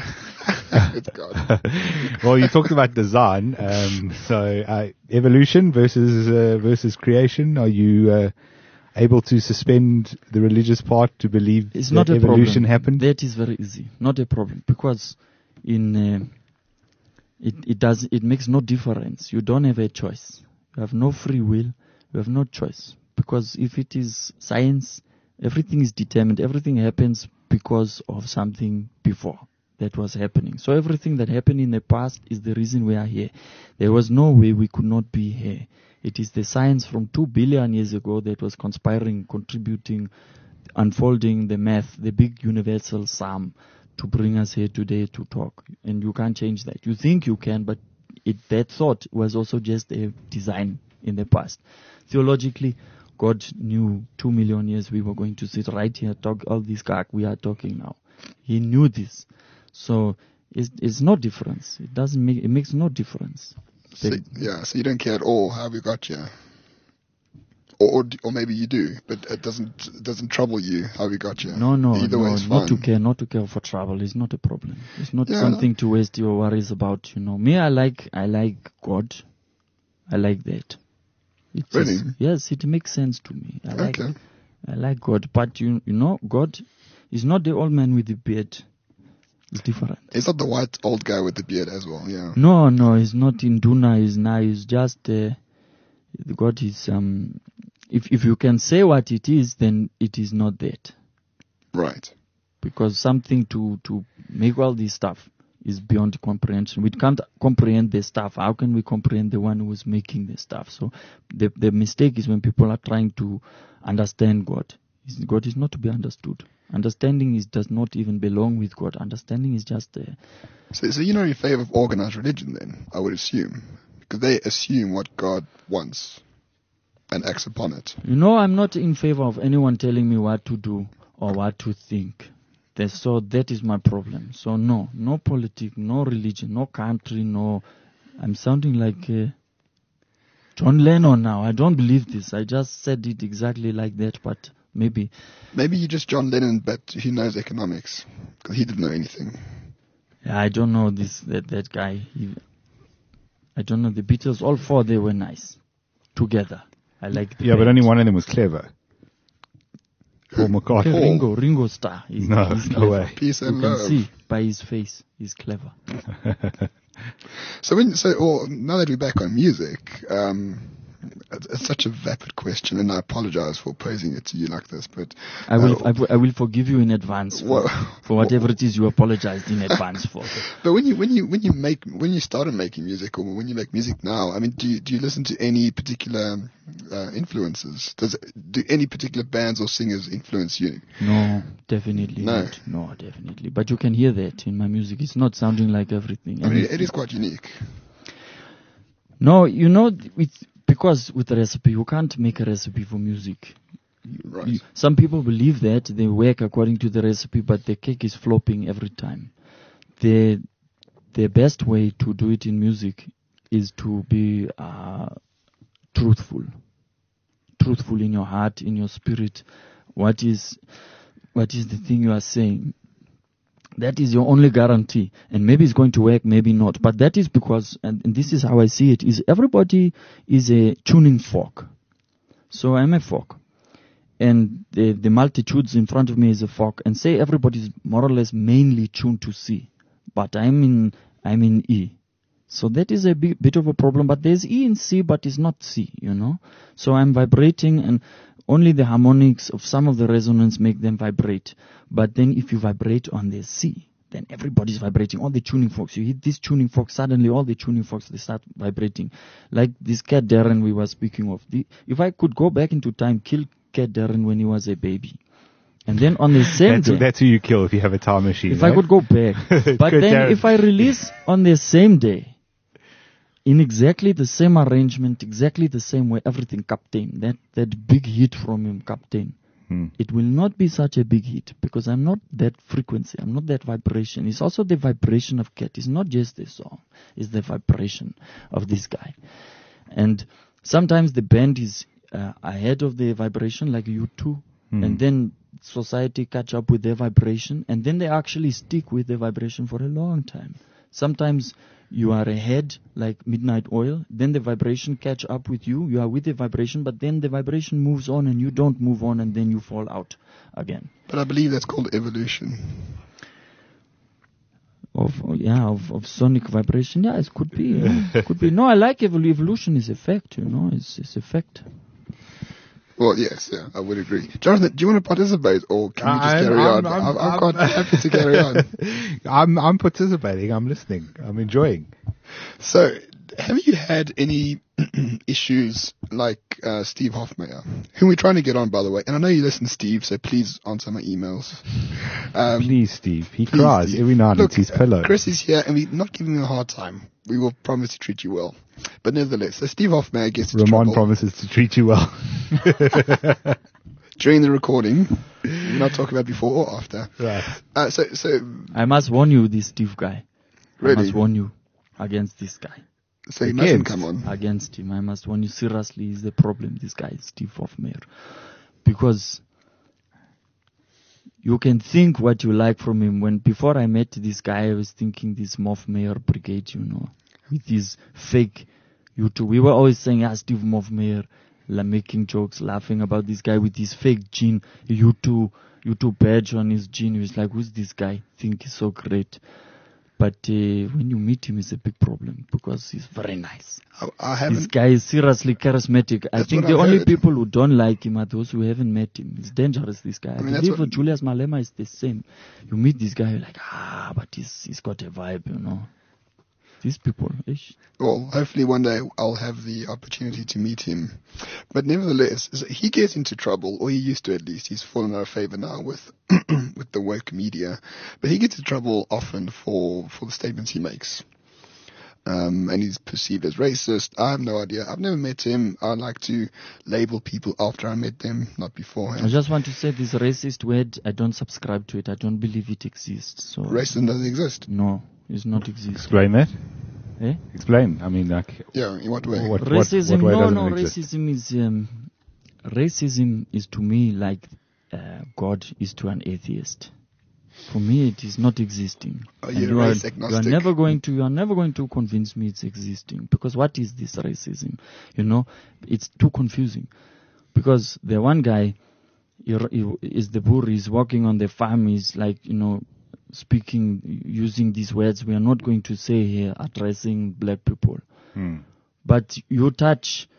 It's God. Well, you talked about design. Um, so uh, evolution versus uh, versus creation. Are you uh, able to suspend the religious part to believe It's that not a evolution problem. happened? That is very easy. Not a problem, because in uh, it it does it makes no difference. You don't have a choice. You have no free will. You have no choice, because if it is science, everything is determined. Everything happens because of something before that was happening. So everything that happened in the past is the reason we are here. There was no way we could not be here. It is the science from two billion years ago that was conspiring, contributing, unfolding the math, the big universal sum to bring us here today to talk. And you can't change that. You think you can, but it, that thought was also just a design in the past. Theologically, God knew two million years we were going to sit right here, talk all this gag we are talking now. He knew this. So it's, it's no difference. It doesn't make, it makes no difference. So, yeah, so you don't care at all how we got here. Or, or, or maybe you do, but it doesn't it doesn't trouble you how we got here. No, no, Either no, way is not to fine. care, not to care for trouble is not a problem. It's not Yeah, something to waste your worries about. You know, me, I like, I like God. I like that. It's Really? just- yes, it makes sense to me. I like, Okay. I like God, but you, you know, God is not the old man with the beard. It's different. It's not the white old guy with the beard as well, yeah. No, no, he's not in Duna. He's now. He's just uh, God is. Um, if if you can say what it is, then it is not that. Right. Because something to, to make all this stuff is beyond comprehension. We can't comprehend the stuff. How can we comprehend the one who is making the stuff? So the the mistake is when people are trying to understand God. Is- God is not to be understood. Understanding is does not even belong with God. Understanding is just uh, So, so you're not in favor of organized religion then, I would assume. Because they assume what God wants and acts upon it. you know, I'm not in favor of anyone telling me what to do or what to think. That's, so that is my problem. So no, no politics, no religion, no country, no. I'm sounding like uh, John Lennon now. I don't believe this. I just said it exactly like that, but maybe. Maybe you're just John Lennon, but he knows economics. Because he didn't know anything. Yeah, I don't know this that that guy. He, I don't know the Beatles. All four they were nice together. I like. The Yeah, but band. only one of them was clever. Paul McCartney. Okay, Ringo, Ringo Starr. He's, No, he's no clever. way. Peace You and can love. see by his face, he's clever. So when so well, now that we're back on music, um, it's, it's such a vapid question, and I apologize for posing it to you like this, but I will, uh, I will, I will forgive you in advance for, Well- for whatever it is you apologized in advance for. But when you when you when you make when you started making music, or when you make music now, I mean, do you, do you listen to any particular uh, influences? Does do any particular bands or singers influence you? No, definitely No. not. No, definitely. But you can hear that in my music. It's not sounding like everything. I mean, And it is quite unique. no, you know, with, because with a recipe, you can't make a recipe for music. Right. You- some people believe that they work according to the recipe, but the cake is flopping every time. The the best way to do it in music is to be uh, truthful. Truthful in your heart, in your spirit. What is what is the thing you are saying? That is your only guarantee. And maybe it's going to work, maybe not. But that is because, and, and this is how I see it, is everybody is a tuning fork. So I'm a fork. And the, the multitudes in front of me is a fork. And say everybody's more or less mainly tuned to C. But I'm in, I'm in E. So that is a bit, bit of a problem. But there's E in C, but it's not C, you know. So I'm vibrating, and only the harmonics of some of the resonance make them vibrate. But then if you vibrate on the C, then everybody's vibrating. All the tuning forks. You hit this tuning fork, suddenly all the tuning forks, they start vibrating. Like this cat Darren we were speaking of. The, if I could go back into time, kill cat Darren when he was a baby. And then on the same That's, day, that's who you kill if you have a time machine. if right? I could go back. But Good then Darren. if I release on the same day, in exactly the same arrangement, exactly the same way, everything, Captain, that, that big hit from him, Captain, Hmm. it will not be such a big hit because I'm not that frequency, I'm not that vibration. It's also the vibration of Cat. It's not just the song, it's the vibration of this guy. And sometimes the band is uh, ahead of the vibration, like U two, Hmm. and then society catch up with their vibration, and then they actually stick with the vibration for a long time. Sometimes you are ahead, like Midnight Oil, then the vibration catch up with you, you are with the vibration, but then the vibration moves on and you don't move on, and then you fall out again. But I believe that's called evolution. Of yeah, of, of sonic vibration, yeah, it could be, yeah, could be. No, I like evol- evolution is a fact, you know, it's it's a fact. Well, yes, yeah, I would agree. Jonathan, do you want to participate, or can you just I'm- carry I'm- on? I'm- I'm, I'm, I'm- quite happy to carry on. I'm I'm participating. I'm listening. I'm enjoying. So, have you had any issues like uh, Steve Hofmeyer, whom we're trying to get on, by the way? And I know you listen, Steve, so please answer my emails. Um, Please, Steve. He please, cries Steve. every night. Look, It's his uh, pillow. Chris is here, and we're not giving him a hard time. We will promise to treat you well. But nevertheless, so Steve Hofmeyer gets into Ramon trouble promises to treat you well. during the recording. We're not talking about before or after. Right. Uh, so, so I must warn you, this Steve guy. I Really? must warn you against this guy. So he Again. mustn't come on. Against him. I must warn you seriously, is the problem, this guy, Steve Hofmeyer. Because you can think what you like from him. When before I met this guy, I was thinking this Hofmeyer brigade, you know, with his fake YouTube. We were always saying, ah, Steve Hofmeyer, la- making jokes, laughing about this guy with his fake gene, YouTube, YouTube badge on his gene. He was like, who's this guy? Think he's so great. But uh, when you meet him, it's a big problem because he's very nice. I, I This haven't. guy is seriously charismatic. I That's think what the I've only heard. people who don't like him are those who haven't met him. He's dangerous, this guy. I, I mean, that's believe what- for Julius Malema is the same. You meet this guy, you're like, ah, but he's he's got a vibe, you know. These people, ish. Well, hopefully one day I'll have the opportunity to meet him. But nevertheless, so he gets into trouble, or he used to at least. He's fallen out of favor now with with the woke media. But he gets into trouble often for, for the statements he makes. Um, and he's perceived as racist. I have no idea. I've never met him. I like to label people after I met them, not I beforehand. just want to say this racist word, I don't subscribe to it. I don't believe it exists. So Racism doesn't exist. No, it's not exist. Explain that. Eh? Explain. I mean, like, Yeah, in what way? what, Racism, what, what way no, doesn't no, it exist? racism is, um, racism is to me like uh, God is to an atheist. For me, it is not existing. Oh, And you're you are, race you are agnostic. never going to, you are never going to convince me it's existing. Because what is this racism? You know, it's too confusing. Because the one guy he, he is the Boer, he's walking on the farm, he's like, you know, speaking, using these words we are not going to say here, addressing black people. Hmm. But you touch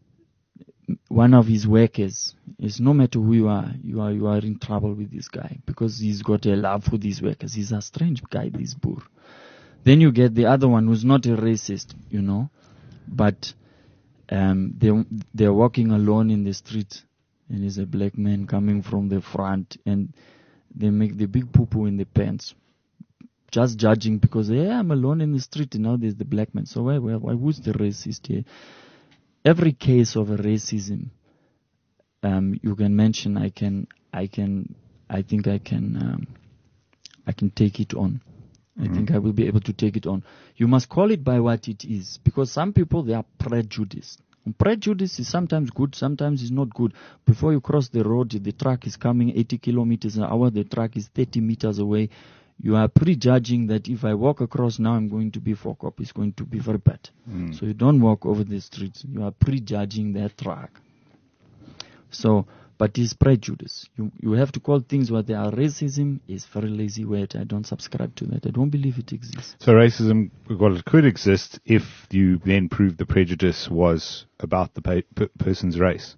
one of his workers, it's no matter who you are, you are you are in trouble with this guy because he's got a love for these workers. He's a strange guy, this Boer. Then you get the other one who's not a racist, you know, but um, they they're walking alone in the street, and there's a black man coming from the front, and they make the big poo-poo in the pants, just judging because yeah, I'm alone in the street, and now there's the black man. So why, why, why who's the racist here? Every case of a racism, um, you can mention. I can, I can, I think I can, um, I can take it on. I think I will be able to take it on. You must call it by what it is, because some people, they are prejudiced. And prejudice is sometimes good, sometimes it's not good. Before you cross the road, the truck is coming eighty kilometers an hour, the truck is thirty meters away. You are prejudging that if I walk across now, I'm going to be fuck up. It's going to be very bad. Mm. So you don't walk over the streets. You are prejudging that truck. So, but it's prejudice. You you have to call things what they are. Racism is very lazy word. I don't subscribe to that. I don't believe it exists. So racism, well, it could exist if you then prove the prejudice was about the pa- p- person's race.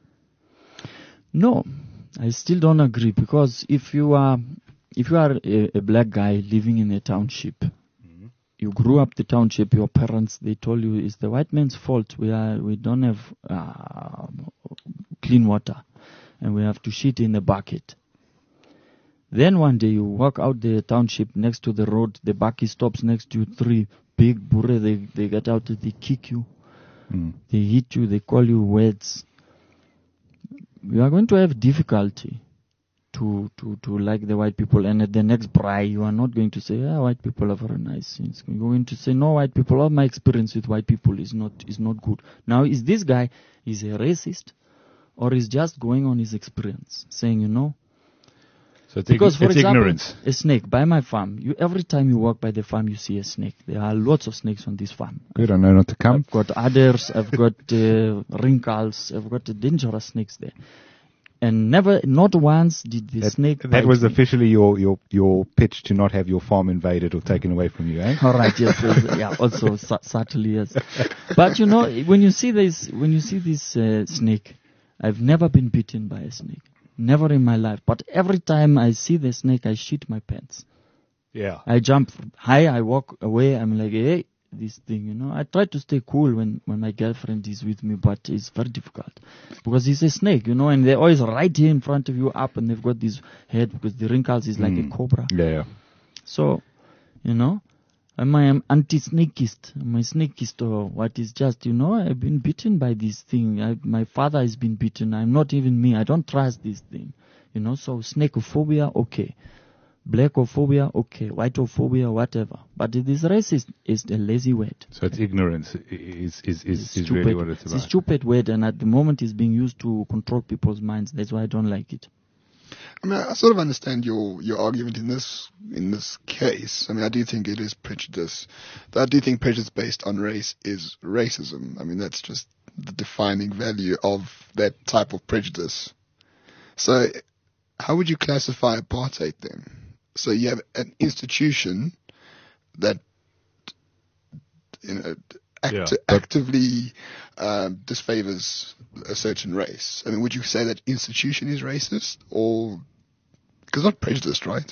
No, I still don't agree, because if you are if you are a, a black guy living in a township, mm-hmm. you grew up the township, your parents, they told you it's the white man's fault. We are we don't have uh, clean water, and we have to shit in the bucket. Then one day you walk out the township next to the road, the bucket stops next to you, three big burre, they, they get out, they kick you, mm. they hit you, they call you words. You are going to have difficulty to, to, to like the white people, and at the next braai, you are not going to say, ah, white people are very nice. You're going to say, no, white people, all my experience with white people is not is not good. Now, is this guy, is a racist, or is just going on his experience, saying, you know, so it's, because, ig- for it's example, ignorance. A snake, by my farm, you every time you walk by the farm, you see a snake. There are lots of snakes on this farm. Good, I know not to come. I've got others, I've got uh, wrinkles, I've got uh, dangerous snakes there. And never, not once did the that, snake That bite was me. officially your, your, your pitch to not have your farm invaded or taken away from you, eh? All right, yes, yes, yeah, also su- subtly, yes. But you know, when you see this, when you see this uh, snake, I've never been bitten by a snake. Never in my life. But every time I see the snake, I shit my pants. Yeah. I jump high, I walk away, I'm like, hey, this thing, you know. I try to stay cool when, when my girlfriend is with me, but it's very difficult. Because it's a snake, you know, and they're always right here in front of you up, and they've got this head, because the wrinkles is like Mm. a cobra. Yeah, yeah. So, you know, am I am anti-snakeist? Am I snakeist or what is just, you know, I've been bitten by this thing. I, my father has been bitten. I'm not even me. I don't trust this thing. You know, so snakeophobia, okay. Blackophobia, okay. Whiteophobia, whatever. But this racist is a lazy word. So it's ignorance is, is, is, It's is stupid. really what it's It's about. a stupid word, and at the moment it's being used to control people's minds. That's why I don't like it. I mean, I sort of understand your, your argument in this in this case. I mean, I do think it is prejudice. I do think prejudice based on race is racism. I mean, that's just the defining value of that type of prejudice. So, how would you classify apartheid then? So you have an institution that, you know, act- Yeah, but- actively um, disfavors a certain race. I mean, would you say that institution is racist, or because not prejudiced, right?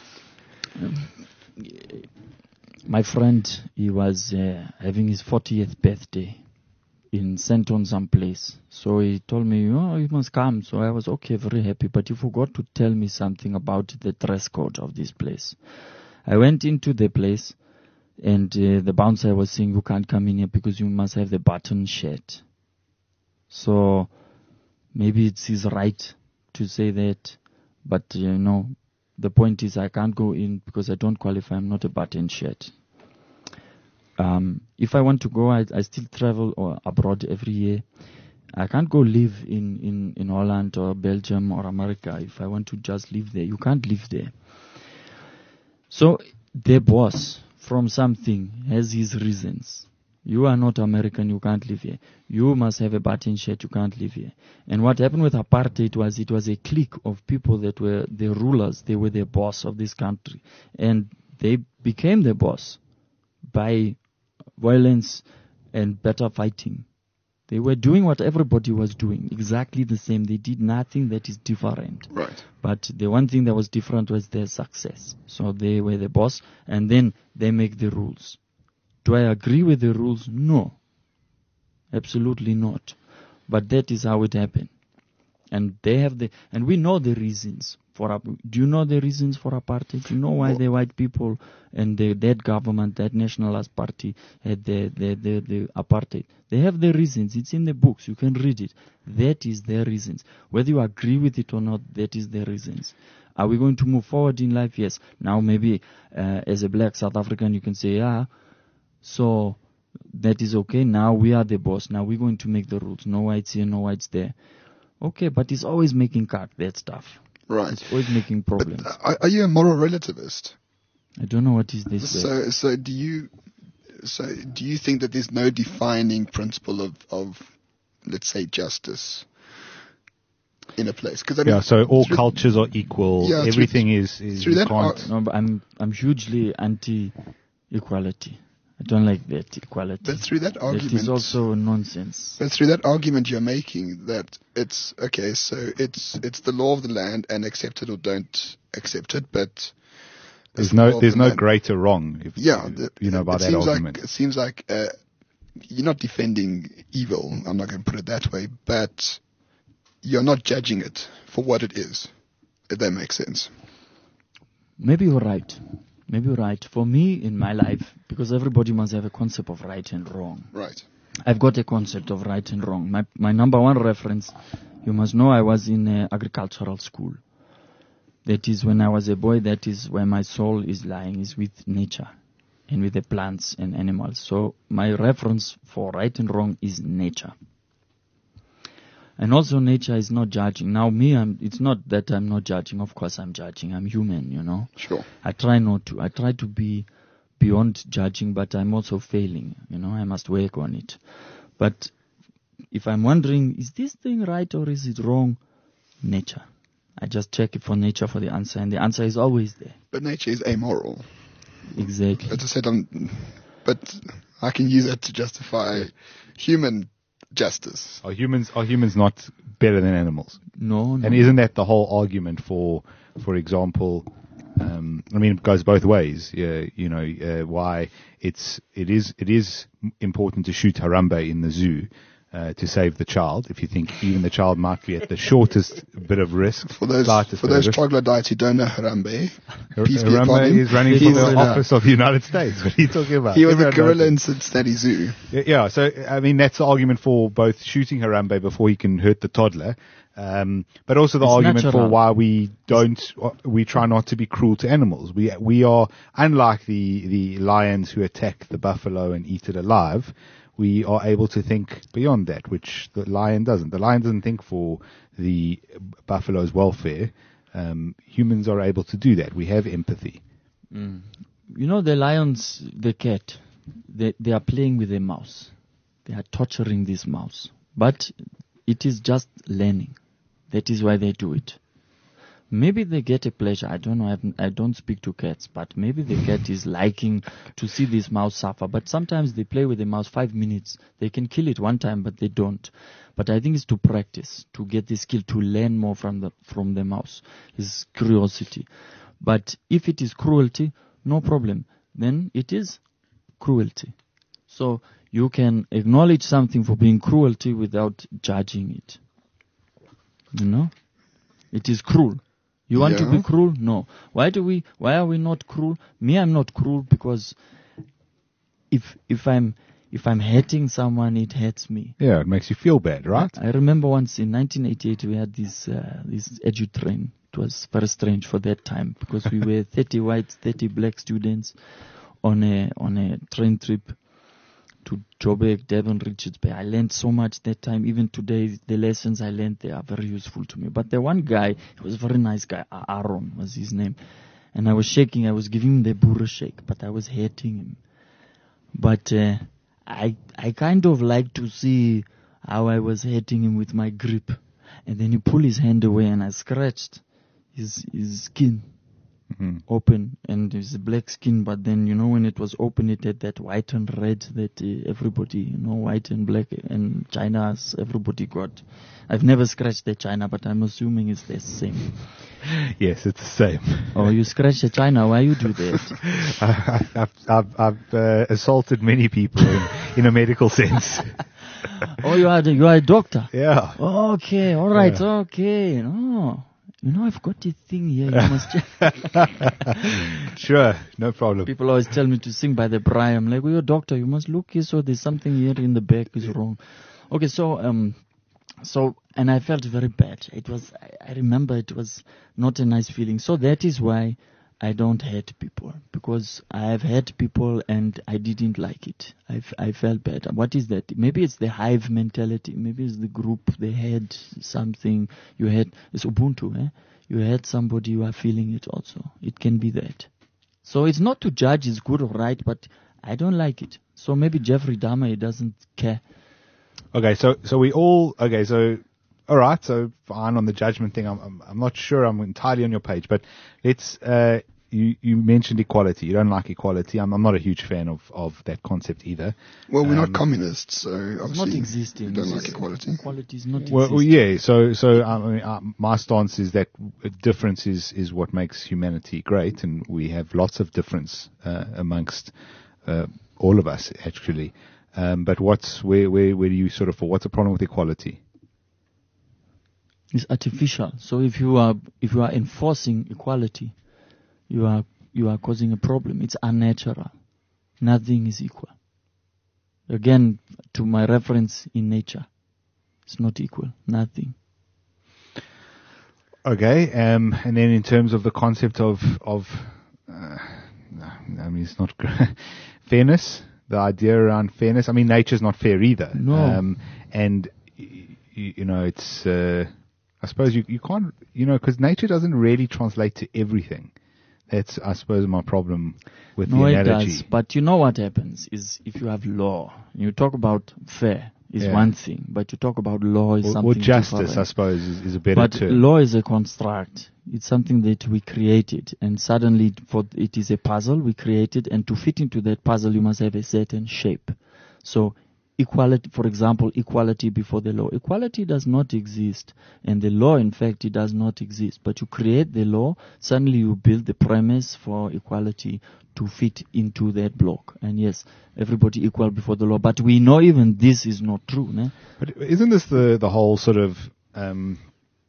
My friend, he was uh, having his fortieth birthday in Senton someplace. So he told me, oh, you must come. So I was okay, very happy. But he forgot to tell me something about the dress code of this place. I went into the place, and uh, the bouncer was saying, you can't come in here because you must have the button shirt. So maybe it's his right to say that. But, you know, the point is I can't go in because I don't qualify. I'm not a button shirt. Um, if I want to go, I, I still travel or abroad every year. I can't go live in, in, in Holland or Belgium or America. If I want to just live there, you can't live there. So the boss from something has his reasons. You are not American, you can't live here. You must have a button shirt, you can't live here. And what happened with apartheid was it was a clique of people that were the rulers. They were the boss of this country. And they became the boss by violence and better fighting. They were doing what everybody was doing, exactly the same. They did nothing that is different. Right. But the one thing that was different was their success. So they were the boss, and then they make the rules. Do I agree with the rules? No. Absolutely not. But that is how it happened. And they have the, and we know the reasons for, do you know the reasons for apartheid? Do you know why the white people and the, that government, that nationalist party had the, the, the, the apartheid? They have the reasons. It's in the books. You can read it. That is their reasons. Whether you agree with it or not, that is their reasons. Are we going to move forward in life? Yes. Now maybe uh, as a black South African, you can say, yeah, so that is okay. Now we are the boss. Now we're going to make the rules. No whites here, no whites there. Okay, but it's always making cut, that stuff. Right. It's always making problems. But, uh, are, are you a moral relativist? I don't know what is this. So, word. so do you, so do you think that there's no defining principle of, of let's say, justice in a place? Because I mean, Yeah, so all through- cultures are equal. Yeah, through- Everything is, is through you that can't- ar- No, but I'm I'm hugely anti-equality. I don't like that equality. But through that That argument, is also nonsense. but through that argument you're making that it's okay. So it's it's the law of the land, and accept it or don't accept it. But it's there's the law no of there's the no land. great or wrong. If, Yeah, you, you know it about that seems argument. Like, it seems like uh, you're not defending evil. I'm not going to put it that way, but you're not judging it for what it is. If that makes sense. Maybe you're right. Maybe you're right. For me, in my life, because everybody must have a concept of right and wrong. Right. I've got a concept of right and wrong. My my number one reference, you must know, I was in uh, agricultural school. That is when I was a boy. That is where my soul is lying, is with nature, and with the plants and animals. So my reference for right and wrong is nature. And also nature is not judging. Now me, I'm, it's not that I'm not judging. Of course I'm judging. I'm human, you know. Sure. I try not to. I try to be beyond judging, but I'm also failing. You know, I must work on it. But if I'm wondering, is this thing right or is it wrong? Nature. I just check it for nature for the answer, and the answer is always there. But nature is amoral. Exactly. As I said, I'm, but I can use that to justify human justice. Are humans are humans not better than animals? No, no. And isn't that the whole argument for, for example, um, I mean, it goes both ways. Yeah, you know, uh, why it's it is it is important to shoot Harambe in the zoo uh, to save the child. If you think even the child might be at the shortest bit of risk, For those slightest for bit of those risk. troglodytes who don't know Harambe, peace be upon Harambe him. is running for He's, the uh, office of the United States. What are you talking about? He was Everyone a gorilla knows in it. Cincinnati Zoo. Yeah, yeah, so I mean that's the argument for both shooting Harambe before he can hurt the toddler, um, but also the It's argument for natural. why we don't, we try not to be cruel to animals. We we are unlike the the lions who attack the buffalo and eat it alive. We are able to think beyond that, which the lion doesn't. The lion doesn't think for the buffalo's welfare. Um, humans are able to do that. We have empathy. You know, the lions, the cat, they, they are playing with a mouse. They are torturing this mouse. But it is just learning. That is why they do it. Maybe they get a pleasure. I don't know. I, haven't- I don't speak to cats, but maybe the cat is liking to see this mouse suffer. But sometimes they play with the mouse five minutes. They can kill it one time, but they don't. But I think it's to practice, to get the skill, to learn more from the from the mouse. It's curiosity. But if it is cruelty, no problem. Then it is cruelty. So you can acknowledge something for being cruelty without judging it. You know? It is cruel. You want to Yeah. be cruel? No. Why do we, why are we not cruel? Me, I'm not cruel because if, if I'm, if I'm hurting someone, it hurts me. Yeah, it makes you feel bad, right? I remember once in nineteen eighty-eight we had this uh, this edu train. It was very strange for that time because we were thirty white, thirty black students on a on a train trip to Joburg, Devon, Richards Bay. I learned so much that time. Even today, the lessons I learned they are very useful to me. But the one guy, he was a very nice guy. Aaron was his name, and I was shaking. I was giving him the burro shake, but I was hurting him. But uh, I I kind of like to see how I was hitting him with my grip. And then he pulled his hand away and I scratched his his skin Mm-hmm. open. And it's black skin, but then, you know, when it was open, it had that white and red that uh, everybody, you know, white and black and China's everybody got. I've never scratched the China, but I'm assuming it's the same. Yes, it's the same. Oh, you scratched the China, why you do that? I've, I've, I've, I've uh, assaulted many people in, in a medical sense. Oh, you are, the, you are a doctor? Yeah. Okay, all right, Yeah. okay. No, you know, I've got a thing here. You must check. Sure, no problem. People always tell me to sing by the braai. I'm like, well, you're a doctor. You must look here. So there's something here in the back is wrong. Okay, so um, So, and I felt very bad. It was, I, I remember it was not a nice feeling. So that is why I don't hate people, because I have had people and I didn't like it. I, f- I felt bad. What is that? Maybe it's the hive mentality. Maybe it's the group. They had something. You had, it's Ubuntu, eh? You had somebody, you are feeling it also. It can be that. So it's not to judge it's good or right, but I don't like it. So maybe Jeffrey Dahmer, he doesn't care. Okay, so so we all okay. So all right, so fine on the judgment thing. I'm I'm, I'm not sure I'm entirely on your page, but let's. Uh, you you mentioned equality. You don't like equality. I'm I'm not a huge fan of, of that concept either. Well, we're Um, not communists, so It's obviously not existing. we don't It's like just- equality. Equality is not Well, well, existing. yeah. So, so I mean, uh, my stance is that difference is, is what makes humanity great, and we have lots of difference uh, amongst uh, all of us, actually. Um, but what's where, where where do you sort of fall? What's the problem with equality? It's artificial. So if you are if you are enforcing equality, you are you are causing a problem. It's unnatural. Nothing is equal. Again, to my reference in nature, it's not equal. Nothing. Okay, um, and then in terms of the concept of of, uh, I mean, it's not fairness. The idea around fairness. I mean, nature's not fair either. No. Um, and y- y- you know, it's. Uh, I suppose you you can't you know because nature doesn't really translate to everything. That's I suppose my problem with No, the it analogy. does. But you know what happens is if you have law, you talk about fair is Yeah. one thing, but you talk about law is Or, something or justice, different. I suppose, is, is a better But term. law is a construct. It's something that we created, and suddenly for it is a puzzle we created, and to fit into that puzzle, you must have a certain shape. So, equality, for example, equality before the law. Equality does not exist, and the law, in fact, it does not exist. But you create the law, suddenly you build the premise for equality to fit into that block. And yes, everybody equal before the law. But we know even this is not true. Ne? But isn't this the, the whole sort of um,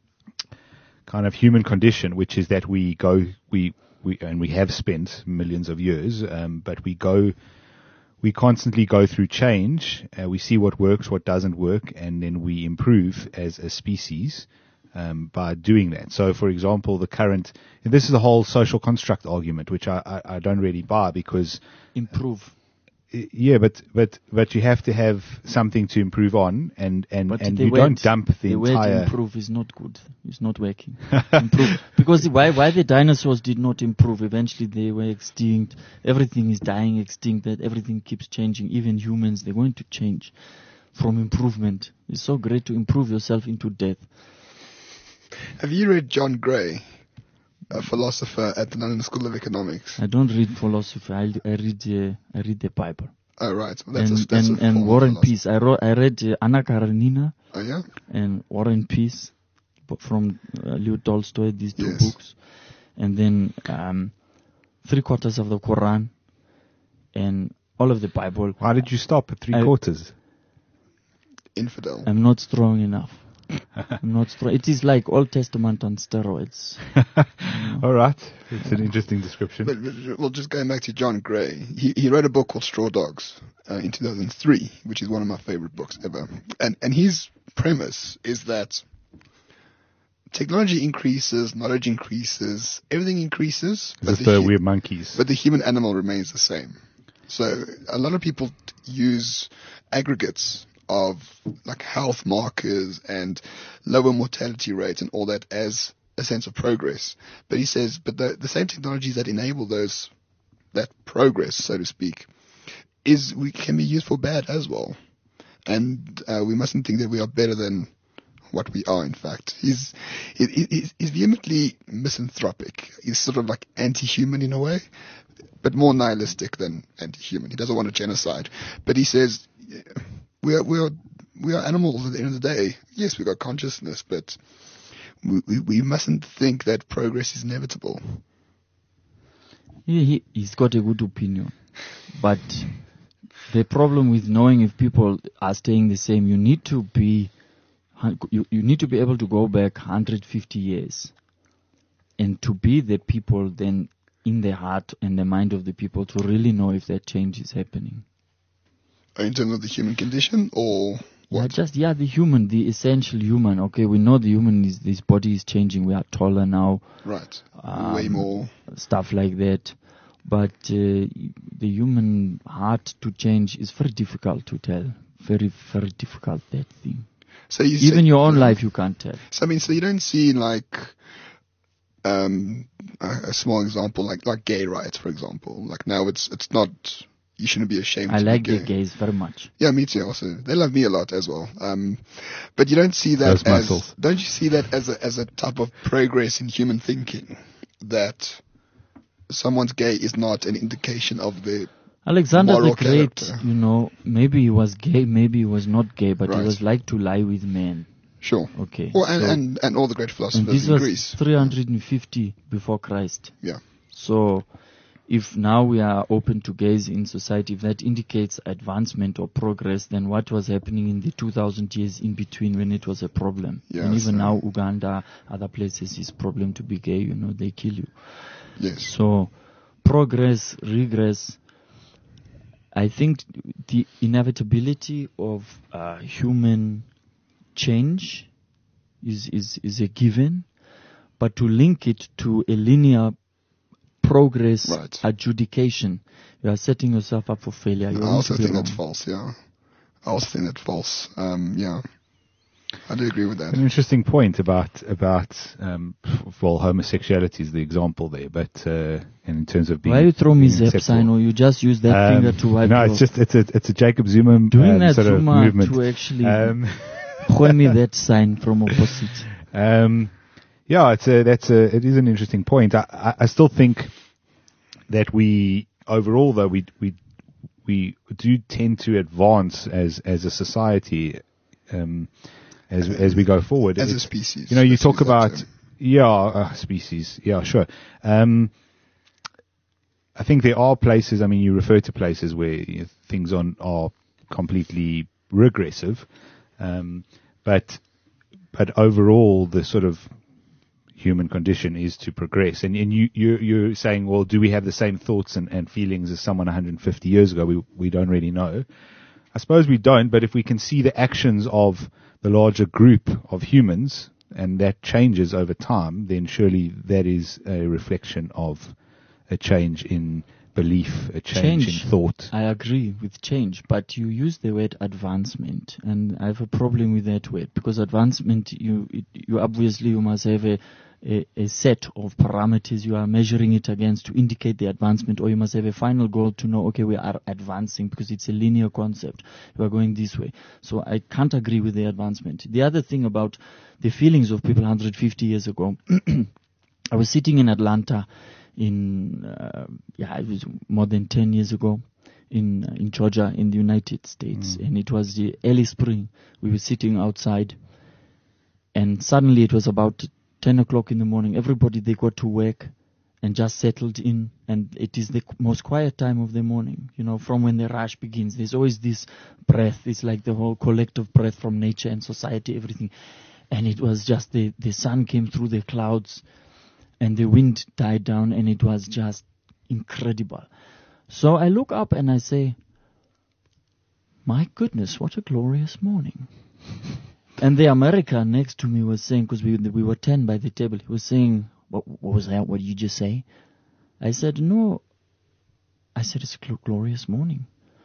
kind of human condition, which is that we go, we, we and we have spent millions of years, um, but we go, we constantly go through change. Uh, we see what works, what doesn't work, and then we improve as a species um, by doing that. So, for example, the current, and this is the whole social construct argument, which I, I, I don't really buy because Improve. yeah, but but but you have to have something to improve on, and and, But and the you word- don't dump the, the word entire. improve is not good. It's not working. Improve. Because why why the dinosaurs did not improve? Eventually they were extinct. Everything is dying extinct. That everything keeps changing. Even humans, they're going to change from improvement. It's so great to improve yourself into death. Have you read John Gray, a philosopher at the London School of Economics? I don't read philosophy. I, I read uh, I read the Bible. Oh, right. Well, that's and a, that's and, a and form of War and philosophy. Peace. I wrote I read uh, Anna Karenina Oh, yeah? and War and Peace b- from uh, Leo Tolstoy. These two Yes. books, and then um, three quarters of the Quran and all of the Bible. Why did you stop at three I- quarters? Infidel. I'm not strong enough. I'm not strong. It is like Old Testament on steroids. All right, it's an interesting description. But, but, well, just going back to John Gray, he, he wrote a book called Straw Dogs uh, in two thousand three, which is one of my favorite books ever. And and his premise is that technology increases, knowledge increases, everything increases, Is but this the, the hu- weird monkeys? but the human animal remains the same. So a lot of people t- use aggregates of like health markers and lower mortality rates and all that as a sense of progress. But he says, but the, the same technologies that enable those, that progress, so to speak, is we can be used for bad as well. And uh, we mustn't think that we are better than what we are, in fact. He's, he, he- he's, he's vehemently misanthropic. He's sort of like anti-human in a way, but more nihilistic than anti-human. He doesn't want a genocide. But he says, yeah, we are, we are, we are animals at the end of the day. Yes, we got consciousness, but we, we, we mustn't think that progress is inevitable. He, he, he's got a good opinion. But the problem with knowing if people are staying the same, you need to be, you, you need to be able to go back one hundred fifty years and to be the people then in the heart and the mind of the people to really know if that change is happening. In terms of the human condition or Yeah, What? just yeah, the human, the essential human. Okay, we know the human is this body is changing. We are taller now, Right. um, Way more. stuff like that. But uh, the human heart to change is very difficult to tell. Very, very difficult, that thing. So you Even say, your own um, life, you can't tell. So I mean, so you don't see like um, a, a small example, like like gay rights, for example. Like now, it's it's not. You shouldn't be ashamed. I to like be the gays very much. Yeah, me too. Also, they love me a lot as well. Um, but you don't see that Those as muscles. don't you see that as a as a type of progress in human thinking, that someone's gay is not an indication of the Alexander moral the Great, character. you know, maybe he was gay, maybe he was not gay, but Right. he was like to lie with men. Sure. Okay. Well, and, so- and and all the great and philosophers this in was Greece. three hundred fifty before Christ. Yeah. So, if now we are open to gays in society, if that indicates advancement or progress, then what was happening in the two thousand years in between when it was a problem? Yeah, and even so- now, Uganda, other places, is problem to be gay, you know, they kill you. Yes. So, progress, regress, I think the inevitability of uh, human change is, is, is a given, but to link it to a linear progress Right. adjudication, you are setting yourself up for failure. You're I going also to be think that's wrong. false. Yeah. I also think that's false. Um, yeah. I do agree with that. An interesting point about about um, well, homosexuality is the example there, but uh, and in terms of being, Why you throw me being Zep acceptable. sign, or you just use that Um, finger to wipe No, your- it's just it's a it's a Jacob Zuma doing um, that sort of Zuma movement. to actually Um, throw me that sign from opposite. Um, yeah, it's a, that's a, it is an interesting point. I, I, I still think that we, overall though, we, we, we do tend to advance as, as a society, um, as, as we go forward. As a It's- species. You know, you Let's talk use that about, term. yeah, uh, species, yeah, sure. Um, I think there are places, I mean, you refer to places where you know, things on, are completely regressive, um, but, but overall, the sort of human condition is to progress. And, and you, you, you're saying, well, do we have the same thoughts and, and feelings as someone one hundred fifty years ago? We, we don't really know. I suppose we don't, but if we can see the actions of the larger group of humans, and that changes over time, then surely that is a reflection of a change in belief, a change, Change. in thought. I agree with change, but you use the word advancement, and I have a problem with that word, because advancement, you it, you obviously you must have a, a a set of parameters you are measuring it against to indicate the advancement, or you must have a final goal to know, okay, we are advancing, because it's a linear concept. You are going this way. So I can't agree with the advancement. The other thing about the feelings of people one hundred fifty years ago, I was sitting in Atlanta in uh, yeah, it was more than ten years ago in uh, in Georgia in the United States, and it was the early spring. We were sitting outside, and suddenly it was about ten o'clock in the morning. Everybody, they got to work and just settled in, and it is the most quiet time of the morning, you know, from when the rush begins. There's always this breath. It's like the whole collective breath from nature and society, everything. And it was just the, the sun came through the clouds, and the wind died down, and it was just incredible. So I look up and I say, my goodness, what a glorious morning. And the American next to me was saying, because we, we were ten by the table, he was saying, what, what was that? What did you just say? I said, no. I said, it's a gl- glorious morning.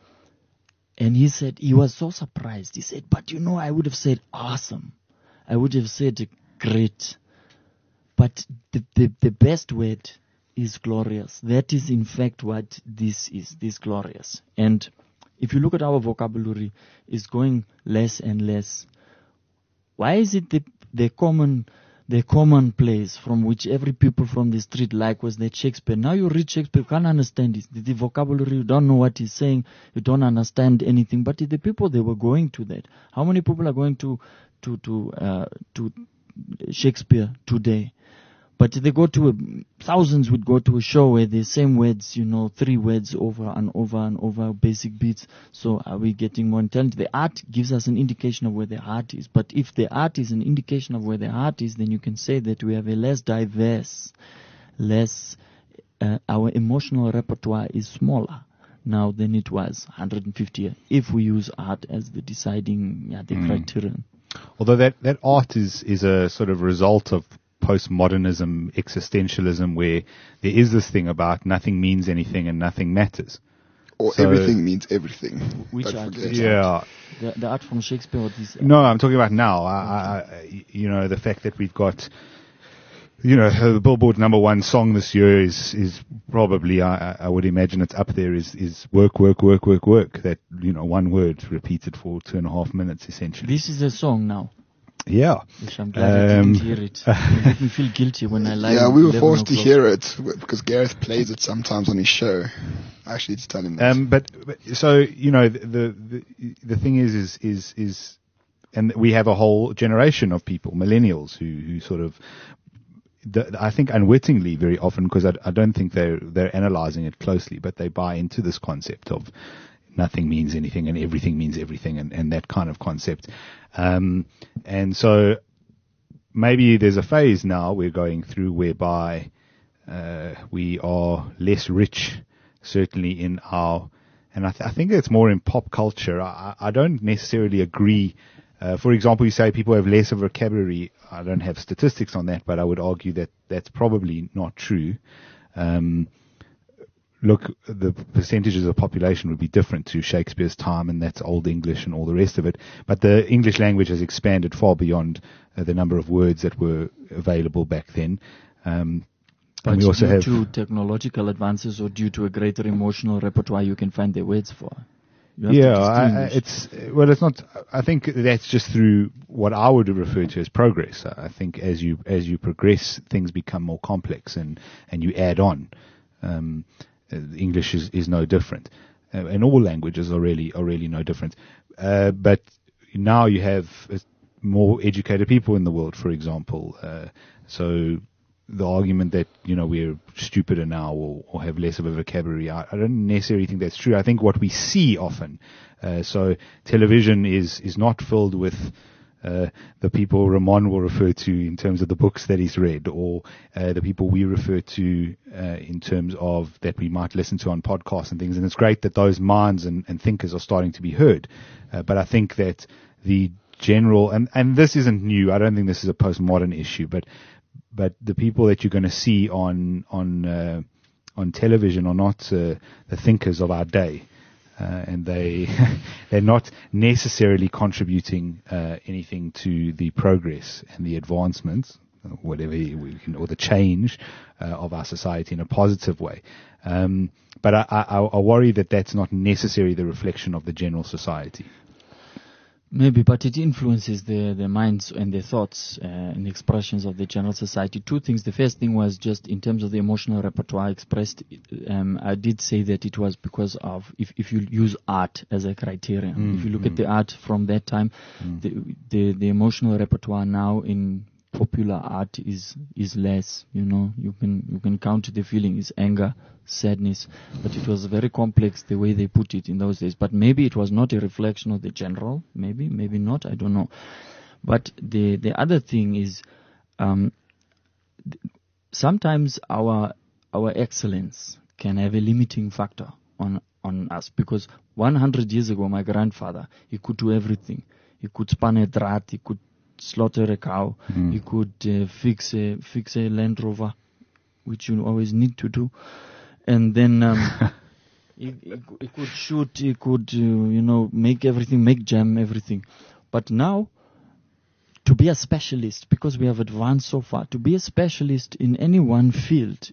And he said, he was so surprised. He said, but you know, I would have said awesome. I would have said great. But the, the, the best word is glorious. That is in fact what this is, this glorious. And if you look at our vocabulary, it's going less and less. Why is it the, the common the common place from which every people from the street like was that Shakespeare? Now you read Shakespeare, you can't understand it. The, the vocabulary, you don't know what he's saying, you don't understand anything. But the people, they were going to that. How many people are going to to to uh, to Shakespeare today? But they go to a, thousands would go to a show where the same words, you know, three words over and over and over, basic beats. So are we getting more intelligent? The art gives us an indication of where the heart is. But if the art is an indication of where the heart is, then you can say that we have a less diverse, less, uh, our emotional repertoire is smaller now than it was one hundred fifty years, if we use art as the deciding, yeah, the Mm. criterion. Although that, that art is, is a sort of result of postmodernism, existentialism, where there is this thing about nothing means anything and nothing matters. Or So- everything means everything. Which Don't art? forget. Yeah. The, the art from Shakespeare or this? No, I'm talking about now. I, I, I, you know, the fact that we've got, you know, the Billboard number one song this year is is probably, I, I would imagine it's up there, is is work, work, work, work, work. That, you know, one word repeated for two and a half minutes essentially. This is a song now. Yeah. Which I'm glad I Um, didn't hear it. It made me feel guilty when I lied. Yeah, at we were eleven forced to o'clock. hear it w- because Gareth plays it sometimes on his show. I actually need to tell him that. Um, but, but so you know the, the the the thing is is is is, and we have a whole generation of people, millennials, who who sort of, the, I think unwittingly very often, because I, I don't think they're they're analyzing it closely, but they buy into this concept of nothing means anything and everything means everything, and, and that kind of concept. Um, and so maybe there's a phase now we're going through whereby uh, we are less rich, certainly in our, and I, th- I think it's more in pop culture. I, I I don't necessarily agree. Uh, for example, you say people have less of vocabulary. I don't have statistics on that, but I would argue that that's probably not true. Um, look, the percentages of the population would be different to Shakespeare's time, and that's Old English and all the rest of it. But the English language has expanded far beyond uh, the number of words that were available back then. Um, But and we also due have, to technological advances or due to a greater emotional repertoire, you can find the words for. You have to yeah, I, I, distinguish. it's well, it's not. I think that's just through what I would refer to as progress. I think as you as you progress, things become more complex, and and you add on. Um, uh, English is, is no different, uh, and all languages are really are really no different. Uh, but now you have uh, more educated people in the world, for example. Uh, so the argument that, you know, we're stupider now or, or have less of a vocabulary, I, I don't necessarily think that's true. I think what we see often, uh, so television is, is not filled with uh, the people Ramon will refer to in terms of the books that he's read, or uh, the people we refer to uh, in terms of that we might listen to on podcasts and things. And it's great that those minds and, and thinkers are starting to be heard. Uh, but I think that the general, and, and this isn't new, I don't think this is a postmodern issue, but but the people that you're going to see on on uh, on television are not uh, the thinkers of our day, uh, and they they're not necessarily contributing uh, anything to the progress and the advancements, whatever we can, or the change uh, of our society in a positive way. Um, but I, I, I worry that that's not necessarily the reflection of the general society. Maybe, but it influences the, the minds and the thoughts uh, and the expressions of the general society. Two things. The first thing was just in terms of the emotional repertoire expressed. Um, I did say that it was because of if, if you use art as a criterion. Mm, if you look mm. at the art from that time, Mm. the, the the emotional repertoire now in popular art is is less. You know, you can you can count the feeling is anger, sadness, but it was very complex the way they put it in those days. But maybe it was not a reflection of the general, maybe, maybe not, I don't know. But the the other thing is, um, th- sometimes our our excellence can have a limiting factor on on us, because one hundred years ago, my grandfather, he could do everything. He could span a draht, he could slaughter a cow, Mm. he could uh, fix a fix a Land Rover, which you always need to do. And then um, he, he, he could shoot, he could, uh, you know, make everything, make jam, everything. But now, to be a specialist, because we have advanced so far, to be a specialist in any one field,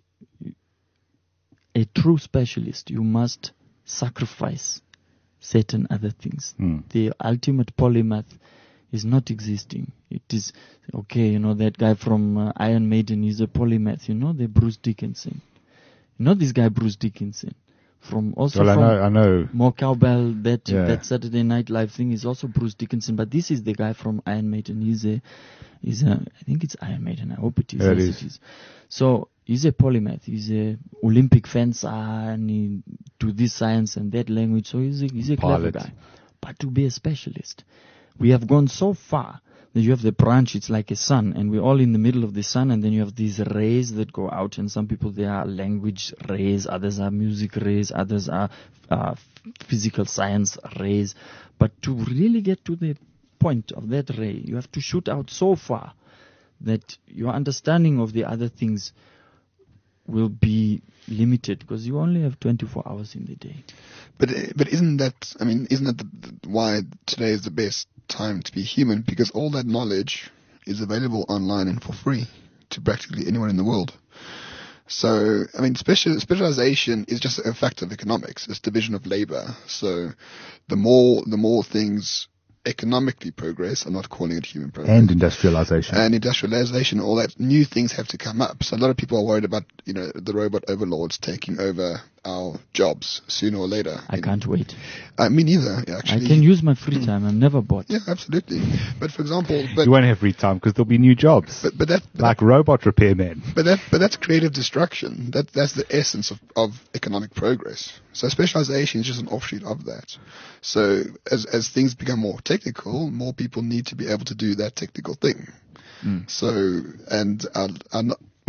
a true specialist, you must sacrifice certain other things. Mm. The ultimate polymath is not existing. It is, okay, you know, that guy from uh, Iron Maiden is a polymath, you know, the Bruce Dickinson. You know this guy Bruce Dickinson, from also Well, I from know, I know. More Cowbell, that Yeah. that Saturday Night Live thing is also Bruce Dickinson, but this is the guy from Iron Maiden. He's a, he's a, I think it's Iron Maiden. I hope it is. Yeah, it Yes, is. it is. So he's a polymath. He's a Olympic fencer, and he do this science and that language. So he's a, he's a clever Pilot. guy. But to be a specialist, we have gone so far Then you have the branch, it's like a sun, and we're all in the middle of the sun, and then you have these rays that go out, and some people, they are language rays, others are music rays, others are uh, physical science rays. But to really get to the point of that ray, you have to shoot out so far that your understanding of the other things will be limited, because you only have twenty-four hours in the day. But but isn't that, I mean, isn't that the, the, why today is the best time to be human? Because all that knowledge is available online and for free to practically anyone in the world. So, I mean, special, specialization is just a factor of economics. It's division of labor. So the more the more things economically progress, I'm not calling it human progress. And industrialization. And industrialization, all that, new things have to come up. So a lot of people are worried about, you know, the robot overlords taking over our jobs sooner or later. I can't wait. Uh, me neither, actually. I can use my free time. I'm never bored. Yeah, absolutely. But for example, but You won't have free time because there'll be new jobs. but, but that but like robot repairmen. But that, but that's creative destruction. That, that's the essence of, of economic progress. So specialization is just an offshoot of that. So as, as things become more technical, more people need to be able to do that technical thing. Mm. So, and our, our,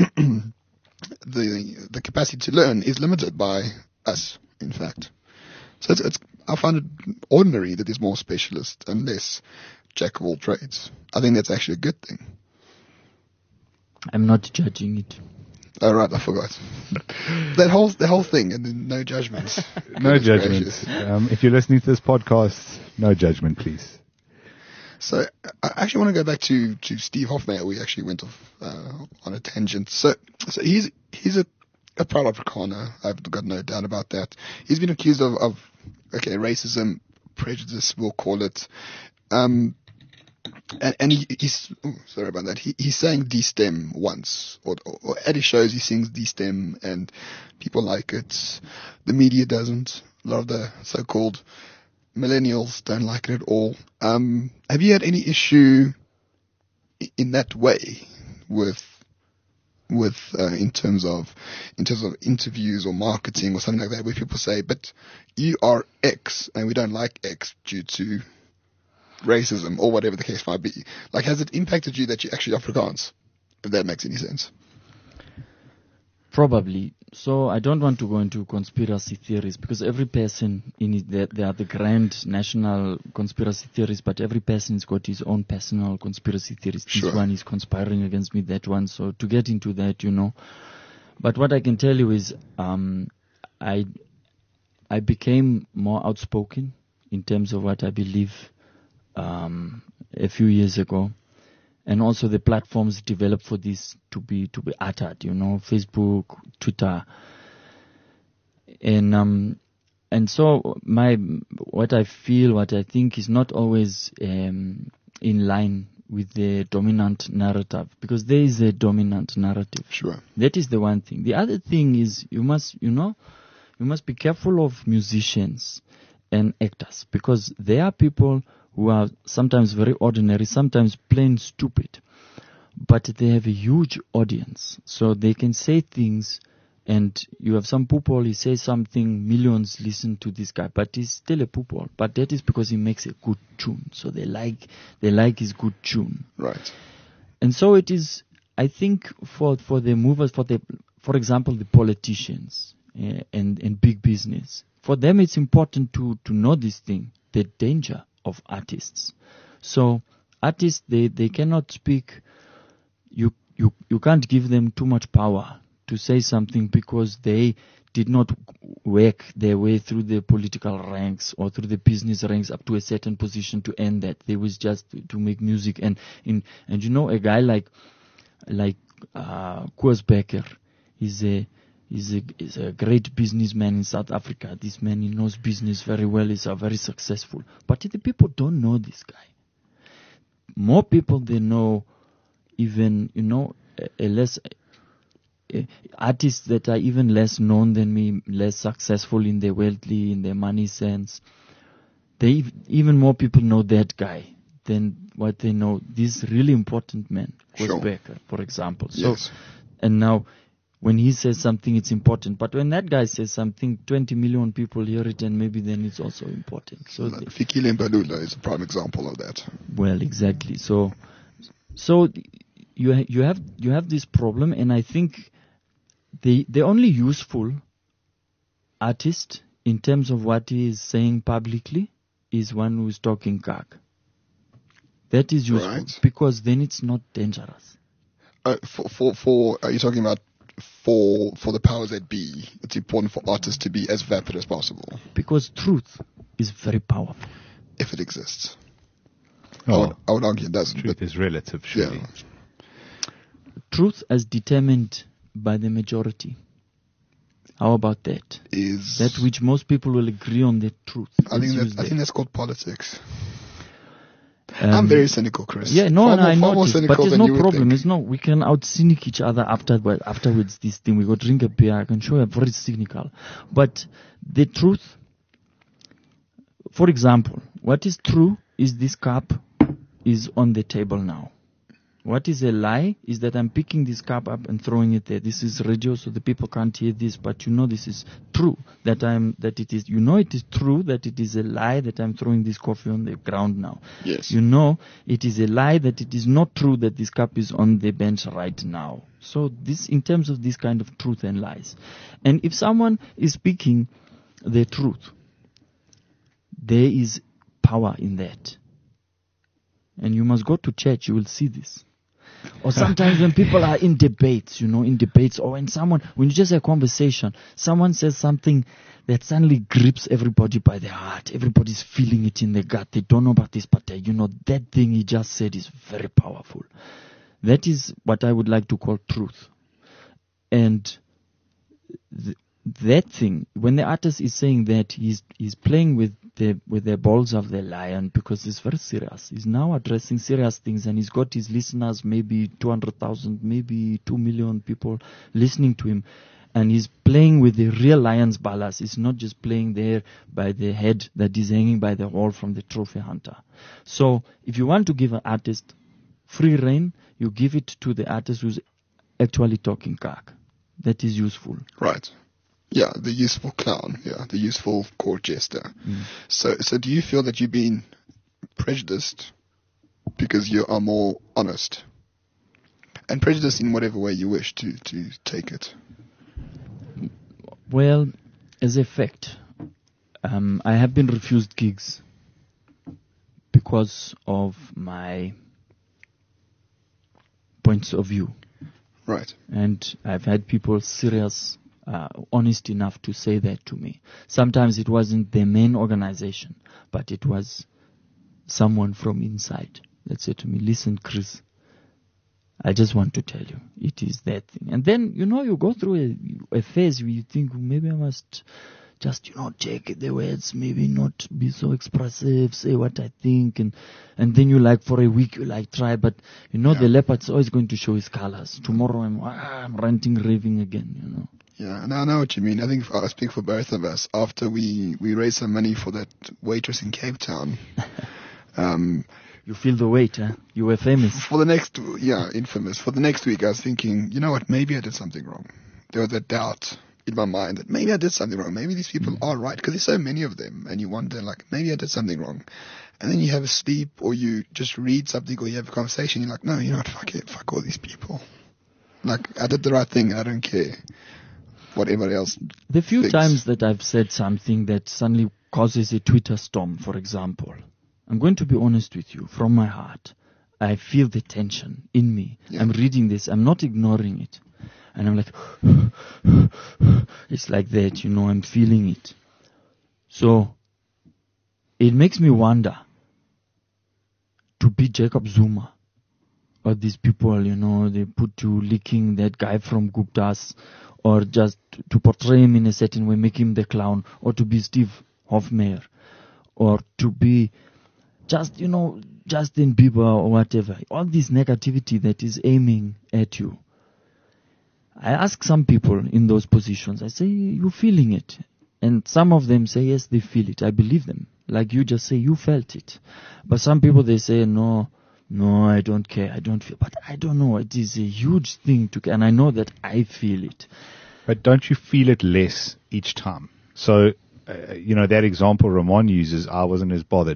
the, the capacity to learn is limited by us, in fact. So it's, it's, I find it ordinary that there's more specialists and less jack of all trades. I think that's actually a good thing. I'm not judging it. Oh, right, I forgot. that whole the whole thing, and then no judgments. No Goodness judgment. gracious. Um, if you're listening to this podcast, no judgment, please. So I actually want to go back to, to Steve Hofmeyr. We actually went off uh, on a tangent. So so he's he's a, a proud Afrikaner. I've got no doubt about that. He's been accused of, of okay, racism, prejudice, we'll call it. Um, and, and he, he's ooh, sorry about that. He he sang D-Stem once, or, or, or at his shows he sings D-Stem, and people like it. The media doesn't. A lot of the so-called millennials don't like it at all. Um, have you had any issue in that way with with uh, in terms of in terms of interviews or marketing or something like that, where people say, "But you are X, and we don't like X due to racism," or whatever the case might be? Like, has it impacted you that you actually Afrikaans? If that makes any sense. Probably. So I don't want to go into conspiracy theories, because every person in it, there, there are the grand national conspiracy theories, but every person's got his own personal conspiracy theories. Sure. This one is conspiring against me, that one. So to get into that, you know. But what I can tell you is, um, I, I became more outspoken in terms of what I believe, um, a few years ago. And also the platforms developed for this to be to be uttered, you know, Facebook, Twitter, and um, and so my what I feel, what I think is not always um, in line with the dominant narrative, because there is a dominant narrative. Sure. That is the one thing. The other thing is you must, you know, you must be careful of musicians and actors, because they are people who are sometimes very ordinary, sometimes plain stupid, but they have a huge audience. So they can say things, and you have some people, he says something, millions listen to this guy, but he's still a pupil. But that is because he makes a good tune. So they like, they like his good tune. Right. And so it is, I think, for, for the movers, for the, for example, the politicians uh, and, and big business, for them it's important to, to know this thing, the danger of artists. So artists, they, they cannot speak, you, you, you can't give them too much power to say something, because they did not work their way through the political ranks or through the business ranks up to a certain position to earn that. They was just to, to make music. And, in, and you know, a guy like, like, uh, Koos Becker, he's a, He's a, he's a great businessman in South Africa. This man, he knows business very well. He's uh, very successful. But the people don't know this guy. More people, they know even, you know, a, a less, a, artists that are even less known than me, less successful in their worldly, in their money sense. They, even more people know that guy than what they know this really important man, Koos Sure. Becker, for example. So, Yes. and now, when he says something, it's important. But when that guy says something, twenty million people hear it, and maybe then it's also important. So, Like the, Fikile Mbalula is a prime example of that. well, exactly. So, So you ha- you have you have this problem, and I think the the only useful artist in terms of what he is saying publicly is one who is talking gag. That is useful Right. because then it's not dangerous. Uh, for, for, for, are you talking about for, for the powers that be? It's important for artists to be as vapid as possible, Because truth is very powerful. if it exists. I, Oh, would, I would argue it doesn't. truth But is relative, yeah, surely. Truth as determined by the majority. How about that? is That which most people will agree on the truth. I think Let's that use I think that. that's called politics. Um, I'm very cynical, Chris. Yeah, no, far no, more, I far more noticed, cynical but there's than no you would problem. think. It's no, we can out cynic each other after, well, afterwards. This thing, we go drink a beer. I can show you very cynical, but the truth. For example, what is true is this cup is on the table now. What is a lie is that I'm picking this cup up and throwing it there. This is radio, so the people can't hear this, but you know this is true. That I'm that it is. You know it is true that it is a lie that I'm throwing this coffee on the ground now. Yes. You know it is a lie that it is not true that this cup is on the bench right now. So this, in terms of this kind of truth and lies, and if someone is speaking the truth, there is power in that. And you must go to church, you will see this. Or sometimes when people are in debates, you know, in debates, or when someone, when you just have a conversation, someone says something that suddenly grips everybody by the heart. Everybody's feeling it in the gut. They don't know about this, but uh, you know, that thing he just said is very powerful. That is what I would like to call truth. And th- that thing, when the artist is saying that, he's he's playing with the with the balls of the lion because it's very serious. He's now addressing serious things, and he's got his listeners, maybe two hundred thousand, maybe two million people listening to him, and he's playing with the real lion's balance. He's not just playing there by the head that is hanging by the wall from the trophy hunter. So, if you want to give an artist free rein, you give it to the artist who's actually talking gag. That is useful. Right. Yeah, the useful clown. Yeah, the useful court jester. Mm. So, so do you feel that you've been prejudiced because you are more honest? And prejudiced in whatever way you wish to, to take it. Well, as a fact, um, I have been refused gigs because of my points of view. Right. And I've had people serious, uh, honest enough to say that to me. Sometimes it wasn't the main organization, but it was someone from inside that said to me, listen, Chris, I just want to tell you, it is that thing. And then, you know, you go through a, a phase where you think, well, maybe I must just, you know, check the words, maybe not be so expressive, say what I think. And, and then you like, for a week, you like try, but you know, Yeah. the leopard's always going to show his colors. Tomorrow I'm, ah, I'm ranting, raving again, you know. Yeah, and I know what you mean. I think I speak for both of us. After we, we raised some money for that waitress in Cape Town, um, You feel the weight, huh? You were famous. for the next, yeah, infamous. For the next week, I was thinking, you know what? Maybe I did something wrong. There was that doubt in my mind that maybe I did something wrong. Maybe these people are right, because there's so many of them, and you wonder, like, maybe I did something wrong. And then you have a sleep, or you just read something, or you have a conversation. You're like, no, you know what? Fuck it, fuck all these people. Like, I did the right thing. I don't care what everybody else. The few thinks. times that I've said something that suddenly causes a Twitter storm, for example, I'm going to be honest with you, from my heart, I feel the tension in me. Yeah. I'm reading this, I'm not ignoring it. And I'm like, it's like that, you know, I'm feeling it. So, it makes me wonder, to be Jacob Zuma, or these people, you know, they put you licking that guy from Gupta's, or just to portray him in a certain way, make him the clown, or to be Steve Hofmeyer, or to be just, you know, Justin Bieber or whatever. All this negativity that is aiming at you. I ask some people in those positions, I say, you feeling it? And some of them say, yes, they feel it. I believe them. Like you just say, you felt it. But some people, they say, no, no, I don't care. I don't feel. But I don't know. It is a huge thing to care. And I know that I feel it. But don't you feel it less each time? So, uh, you know, that example Ramon uses, I wasn't as bothered.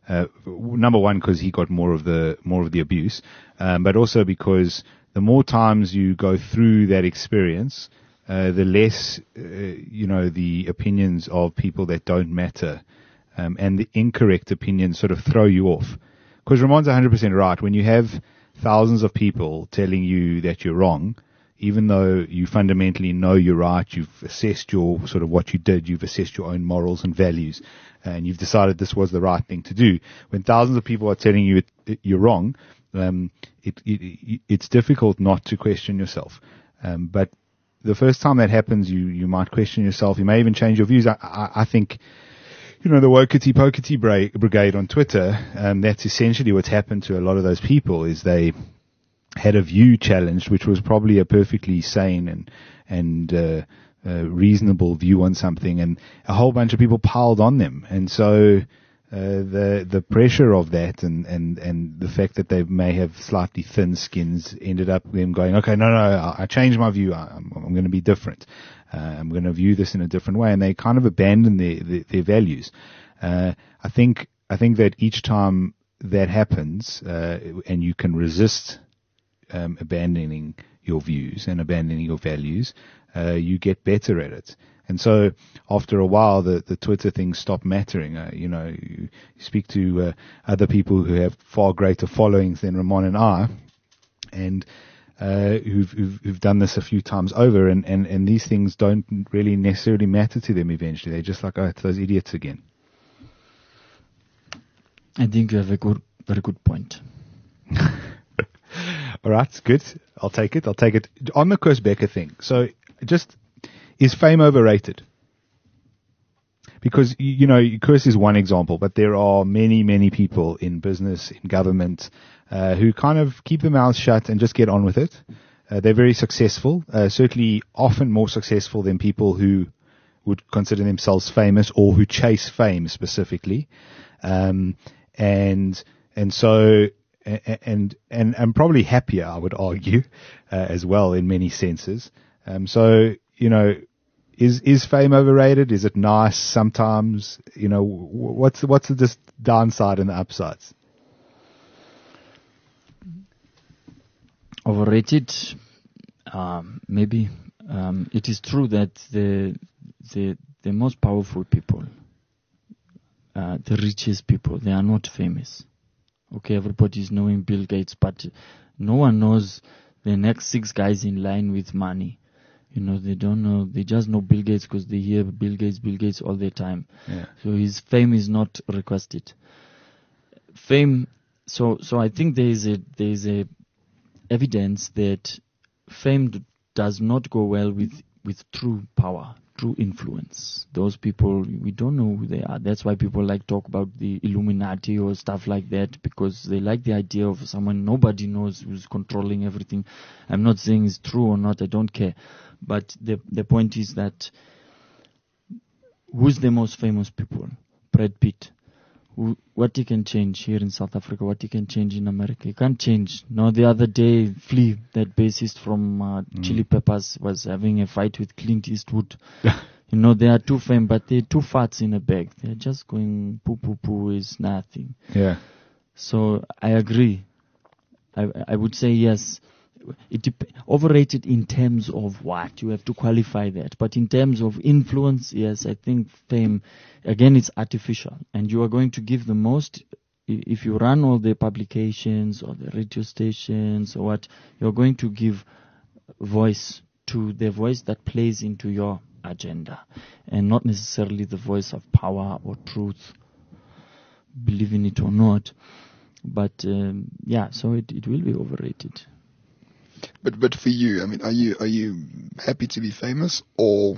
Uh, number one, because he got more of the more of the abuse, um, but also because the more times you go through that experience, uh, the less uh, you know the opinions of people that don't matter, um, and the incorrect opinions sort of throw you off. Because Ramon's one hundred percent right. When you have thousands of people telling you that you're wrong, even though you fundamentally know you're right, you've assessed your sort of what you did, you've assessed your own morals and values, and you've decided this was the right thing to do. When thousands of people are telling you it, it, you're wrong, um, it, it, it's difficult not to question yourself. Um, but the first time that happens, you, you might question yourself. You may even change your views. I, I, I think, you know, the Wokety Pokety bra- Brigade on Twitter, um, that's essentially what's happened to a lot of those people is they had a view challenged, which was probably a perfectly sane and, and, uh, uh, reasonable view on something, and a whole bunch of people piled on them. And so, uh, the, the pressure of that and, and, and the fact that they may have slightly thin skins ended up them going, okay, no, no, I, I changed my view. I'm, I'm going to be different. Uh, I'm going to view this in a different way. And they kind of abandon their, their, their values. Uh, I think, I think that each time that happens, uh, and you can resist Um, abandoning your views and abandoning your values, uh, you get better at it. And so after a while, the, the Twitter things stop mattering. Uh, you know, you, you speak to uh, other people who have far greater followings than Ramon and I, and uh, who've, who've, who've done this a few times over, and, and, and these things don't really necessarily matter to them eventually. They're just like, oh, it's those idiots again. I think you have a good, very good point. All right, good. I'll take it. I'll take it. On the Koos Bekker thing, so just, is fame overrated? Because, you know, Koos is one example, but there are many, many people in business, in government, uh, who kind of keep their mouths shut and just get on with it. Uh, they're very successful, uh, certainly often more successful than people who would consider themselves famous or who chase fame specifically. Um, and, and so, And, and, and probably happier, I would argue, uh, as well in many senses. Um, so, you know, is, is fame overrated? Is it nice sometimes? You know, what's, what's the dis- downside and the upsides? Overrated, um, maybe. Um, it is true that the, the, the most powerful people, uh, the richest people, they are not famous. Okay, everybody's knowing Bill Gates, but no one knows the next six guys in line with money. You know, they don't know, they just know Bill Gates because they hear Bill Gates, Bill Gates all the time. Yeah. So his fame is not requested. Fame, so, so I think there is a, there is a evidence that fame d- does not go well with, with true power, true influence. Those people, we don't know who they are. That's why people like talk about the Illuminati or stuff like that, because they like the idea of someone nobody knows who's controlling everything. I'm not saying it's true or not, I don't care. But the the point is that who's the most famous people? Brad Pitt. Who, what he can change here in South Africa, what he can change in America. He can't change. No, the other day, Flea, that bassist from uh, mm. Chili Peppers, was having a fight with Clint Eastwood. You know, they are too famous, but they're two farts in a bag. They're just going poo poo poo is nothing. Yeah. So I agree. I I would say yes. It dep- overrated in terms of what? You have to qualify that. But in terms of influence, yes, I think fame, again, it's artificial. And you are going to give the most, if you run all the publications or the radio stations or what, you're going to give voice to the voice that plays into your agenda and not necessarily the voice of power or truth, believe in it or not. But, um, yeah, so it, it will be overrated. But but for you, I mean, are you are you happy to be famous, or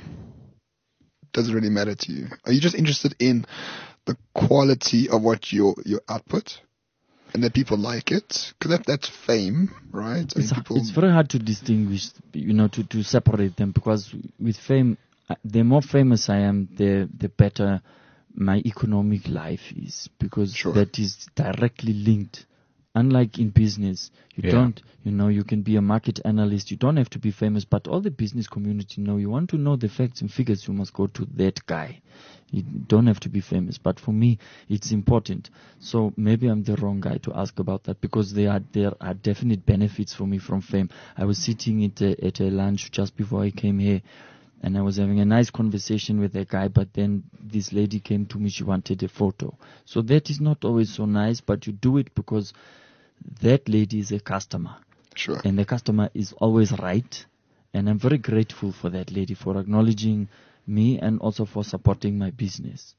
does it really matter to you? Are you just interested in the quality of what your your output, and that people like it? Because that that's fame, right? I It's, mean, people it's very hard to distinguish, you know, to, to separate them, because with fame, uh, the more famous I am, the the better my economic life is, because Sure. that is directly linked unlike in business, you Yeah. don't, you know, you can be a market analyst. You don't have to be famous, but all the business community know. You want to know the facts and figures, you must go to that guy. You don't have to be famous, but for me, it's important. So maybe I'm the wrong guy to ask about that, because there are there are definite benefits for me from fame. I was sitting at a, at a lunch just before I came here, and I was having a nice conversation with a guy, but then this lady came to me, she wanted a photo. So that is not always so nice, but you do it because that lady is a customer. Sure. And the customer is always right. And I'm very grateful for that lady for acknowledging me and also for supporting my business.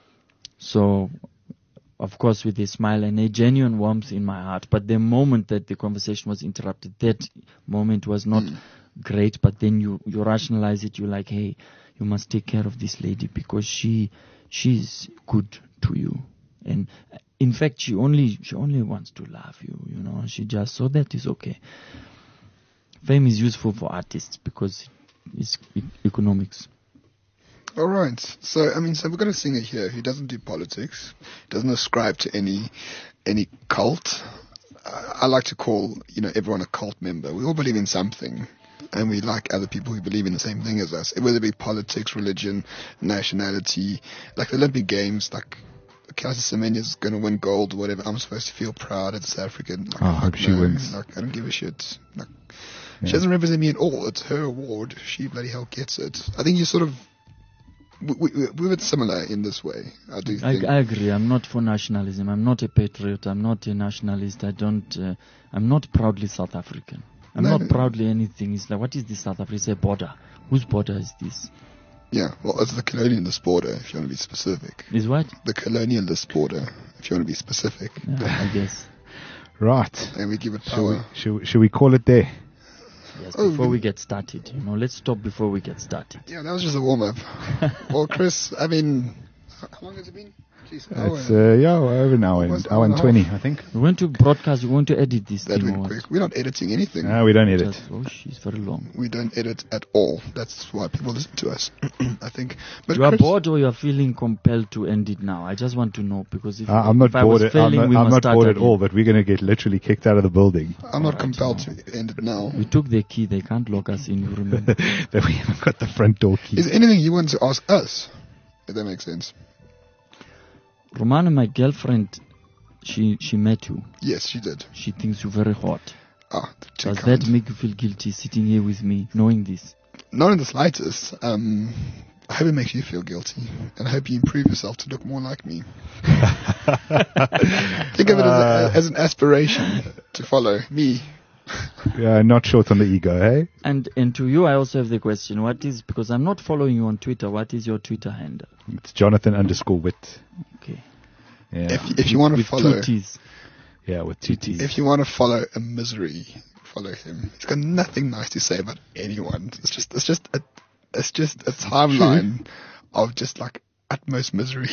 So, of course, with a smile and a genuine warmth in my heart. But the moment that the conversation was interrupted, that moment was not Mm. great. But then you, you rationalize it. You're like, hey, you must take care of this lady because she she's good to you. And in fact, she only she only wants to love you. You know, she just so that is okay. Fame is useful for artists because it's e- economics. All right. So, I mean, so we've got a singer here who doesn't do politics, doesn't ascribe to any any cult. Uh, I like to call, you know, everyone a cult member. We all believe in something, and we like other people who believe in the same thing as us, whether it be politics, religion, nationality, like the Olympic Games, like Caster Semenya is going to win gold or whatever. I'm supposed to feel proud as a South African. Like, Oh, I hope fuck she no. wins. Like, I don't give a shit. Like, Yeah. She doesn't represent me at all. It's her award. She bloody hell gets it. I think you sort of we, we, we were similar in this way. I do I, think. I agree. I'm not for nationalism. I'm not a patriot. I'm not a nationalist. I don't. Uh, I'm not proudly South African. I'm No, not no. proudly anything. It's like, what is this South Africa? It's a border. Whose border is this? Yeah, well, it's the colonialist border, if you want to be specific. Is what? The colonialist border, if you want to be specific. Yeah, I guess. Right. And we give it Shall we, power. shall, we- shall we call it there? Yes. Oh, Before we- we get started, you know, let's stop before we get started. Yeah, that was just a warm up. Well, Chris, I mean, how long has it been? Jeez, an hour. It's, uh, yeah, over an hour, Almost and, hour hour and and a twenty, half. I think. We're going to broadcast. We're going to edit this that thing. went or what? quick. We're not editing anything. No, we don't edit. Just- oh, she's very long. We don't edit at all. That's why people listen to us, I think. But You are Chris, bored or you are feeling compelled to end it now? I just want to know because if, Uh, I'm not if I was bored. At, failing, I'm we not, I'm must not start bored at again. all. But we're going to get literally kicked out of the building. I'm not Alright, compelled no. to end it now. We took the key. They can't lock us in. You remember? That we haven't got the front door key. Is there anything you want to ask us? If that makes sense. Romana, my girlfriend, she she met you. Yes, she did. She thinks you're very hot. Ah, too Does kind. that make you feel guilty sitting here with me, knowing this? Not in the slightest. Um, I hope it makes you feel guilty, and I hope you improve yourself to look more like me. Think of it as, a, as an aspiration to follow me. Uh, not short on the ego, hey? And and to you, I also have the question: what is, because I'm not following you on Twitter? What is your Twitter handle? It's Jonathan underscore Wit. Okay, Yeah, If if you want to with follow, two T's. yeah, with two T's. if you want to follow a misery, follow him. He's got nothing nice to say about anyone. It's just it's just a it's just a timeline of just like utmost misery.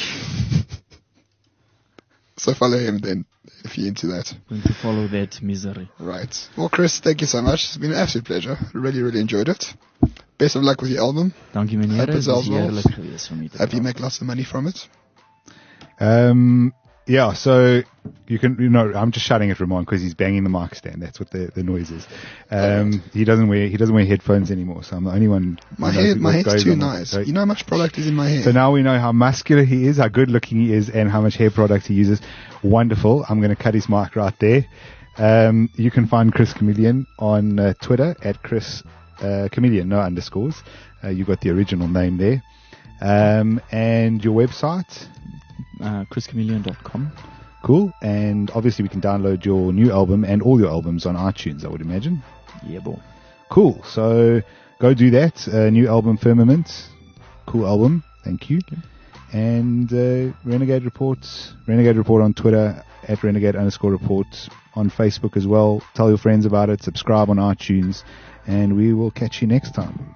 So follow him then, if you're into that. Going to follow that misery. Right. Well, Chris, thank you so much. It's been an absolute pleasure. Really, really enjoyed it. Best of luck with your album. Dankie meneer. Hope Het it's is all well. heerlijk geweest om je te Hope you praten. make lots of money from it. Um, yeah, so you can, you know, I'm just shouting at Ramon because he's banging the mic stand. That's what the, the noise is. Um, he doesn't wear, he doesn't wear headphones anymore, so I'm the only one. who My knows hair, what my hair's goes too on. nice. So, You know how much product is in my hair. so now we know how muscular he is, how good looking he is, and how much hair product he uses. Wonderful. I'm going to cut his mic right there. Um, you can find Chris Chameleon on uh, Twitter at Chris uh, Chameleon, no underscores. Uh, you got the original name there. Um, and your website? Uh, chris chameleon dot com. Cool. And obviously we can download your new album and all your albums on iTunes, I would imagine. Yeah, boy. Cool. So go do that. Uh, new album, Firmament. Cool album. Thank you. And uh, Renegade Reports. Renegade Report on Twitter at Renegade underscore reports. On Facebook as well. Tell your friends about it. Subscribe on iTunes. And we will catch you next time.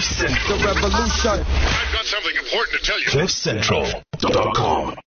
Cliff Central. The revolution. I've got something important to tell you. Cliff Central dot com.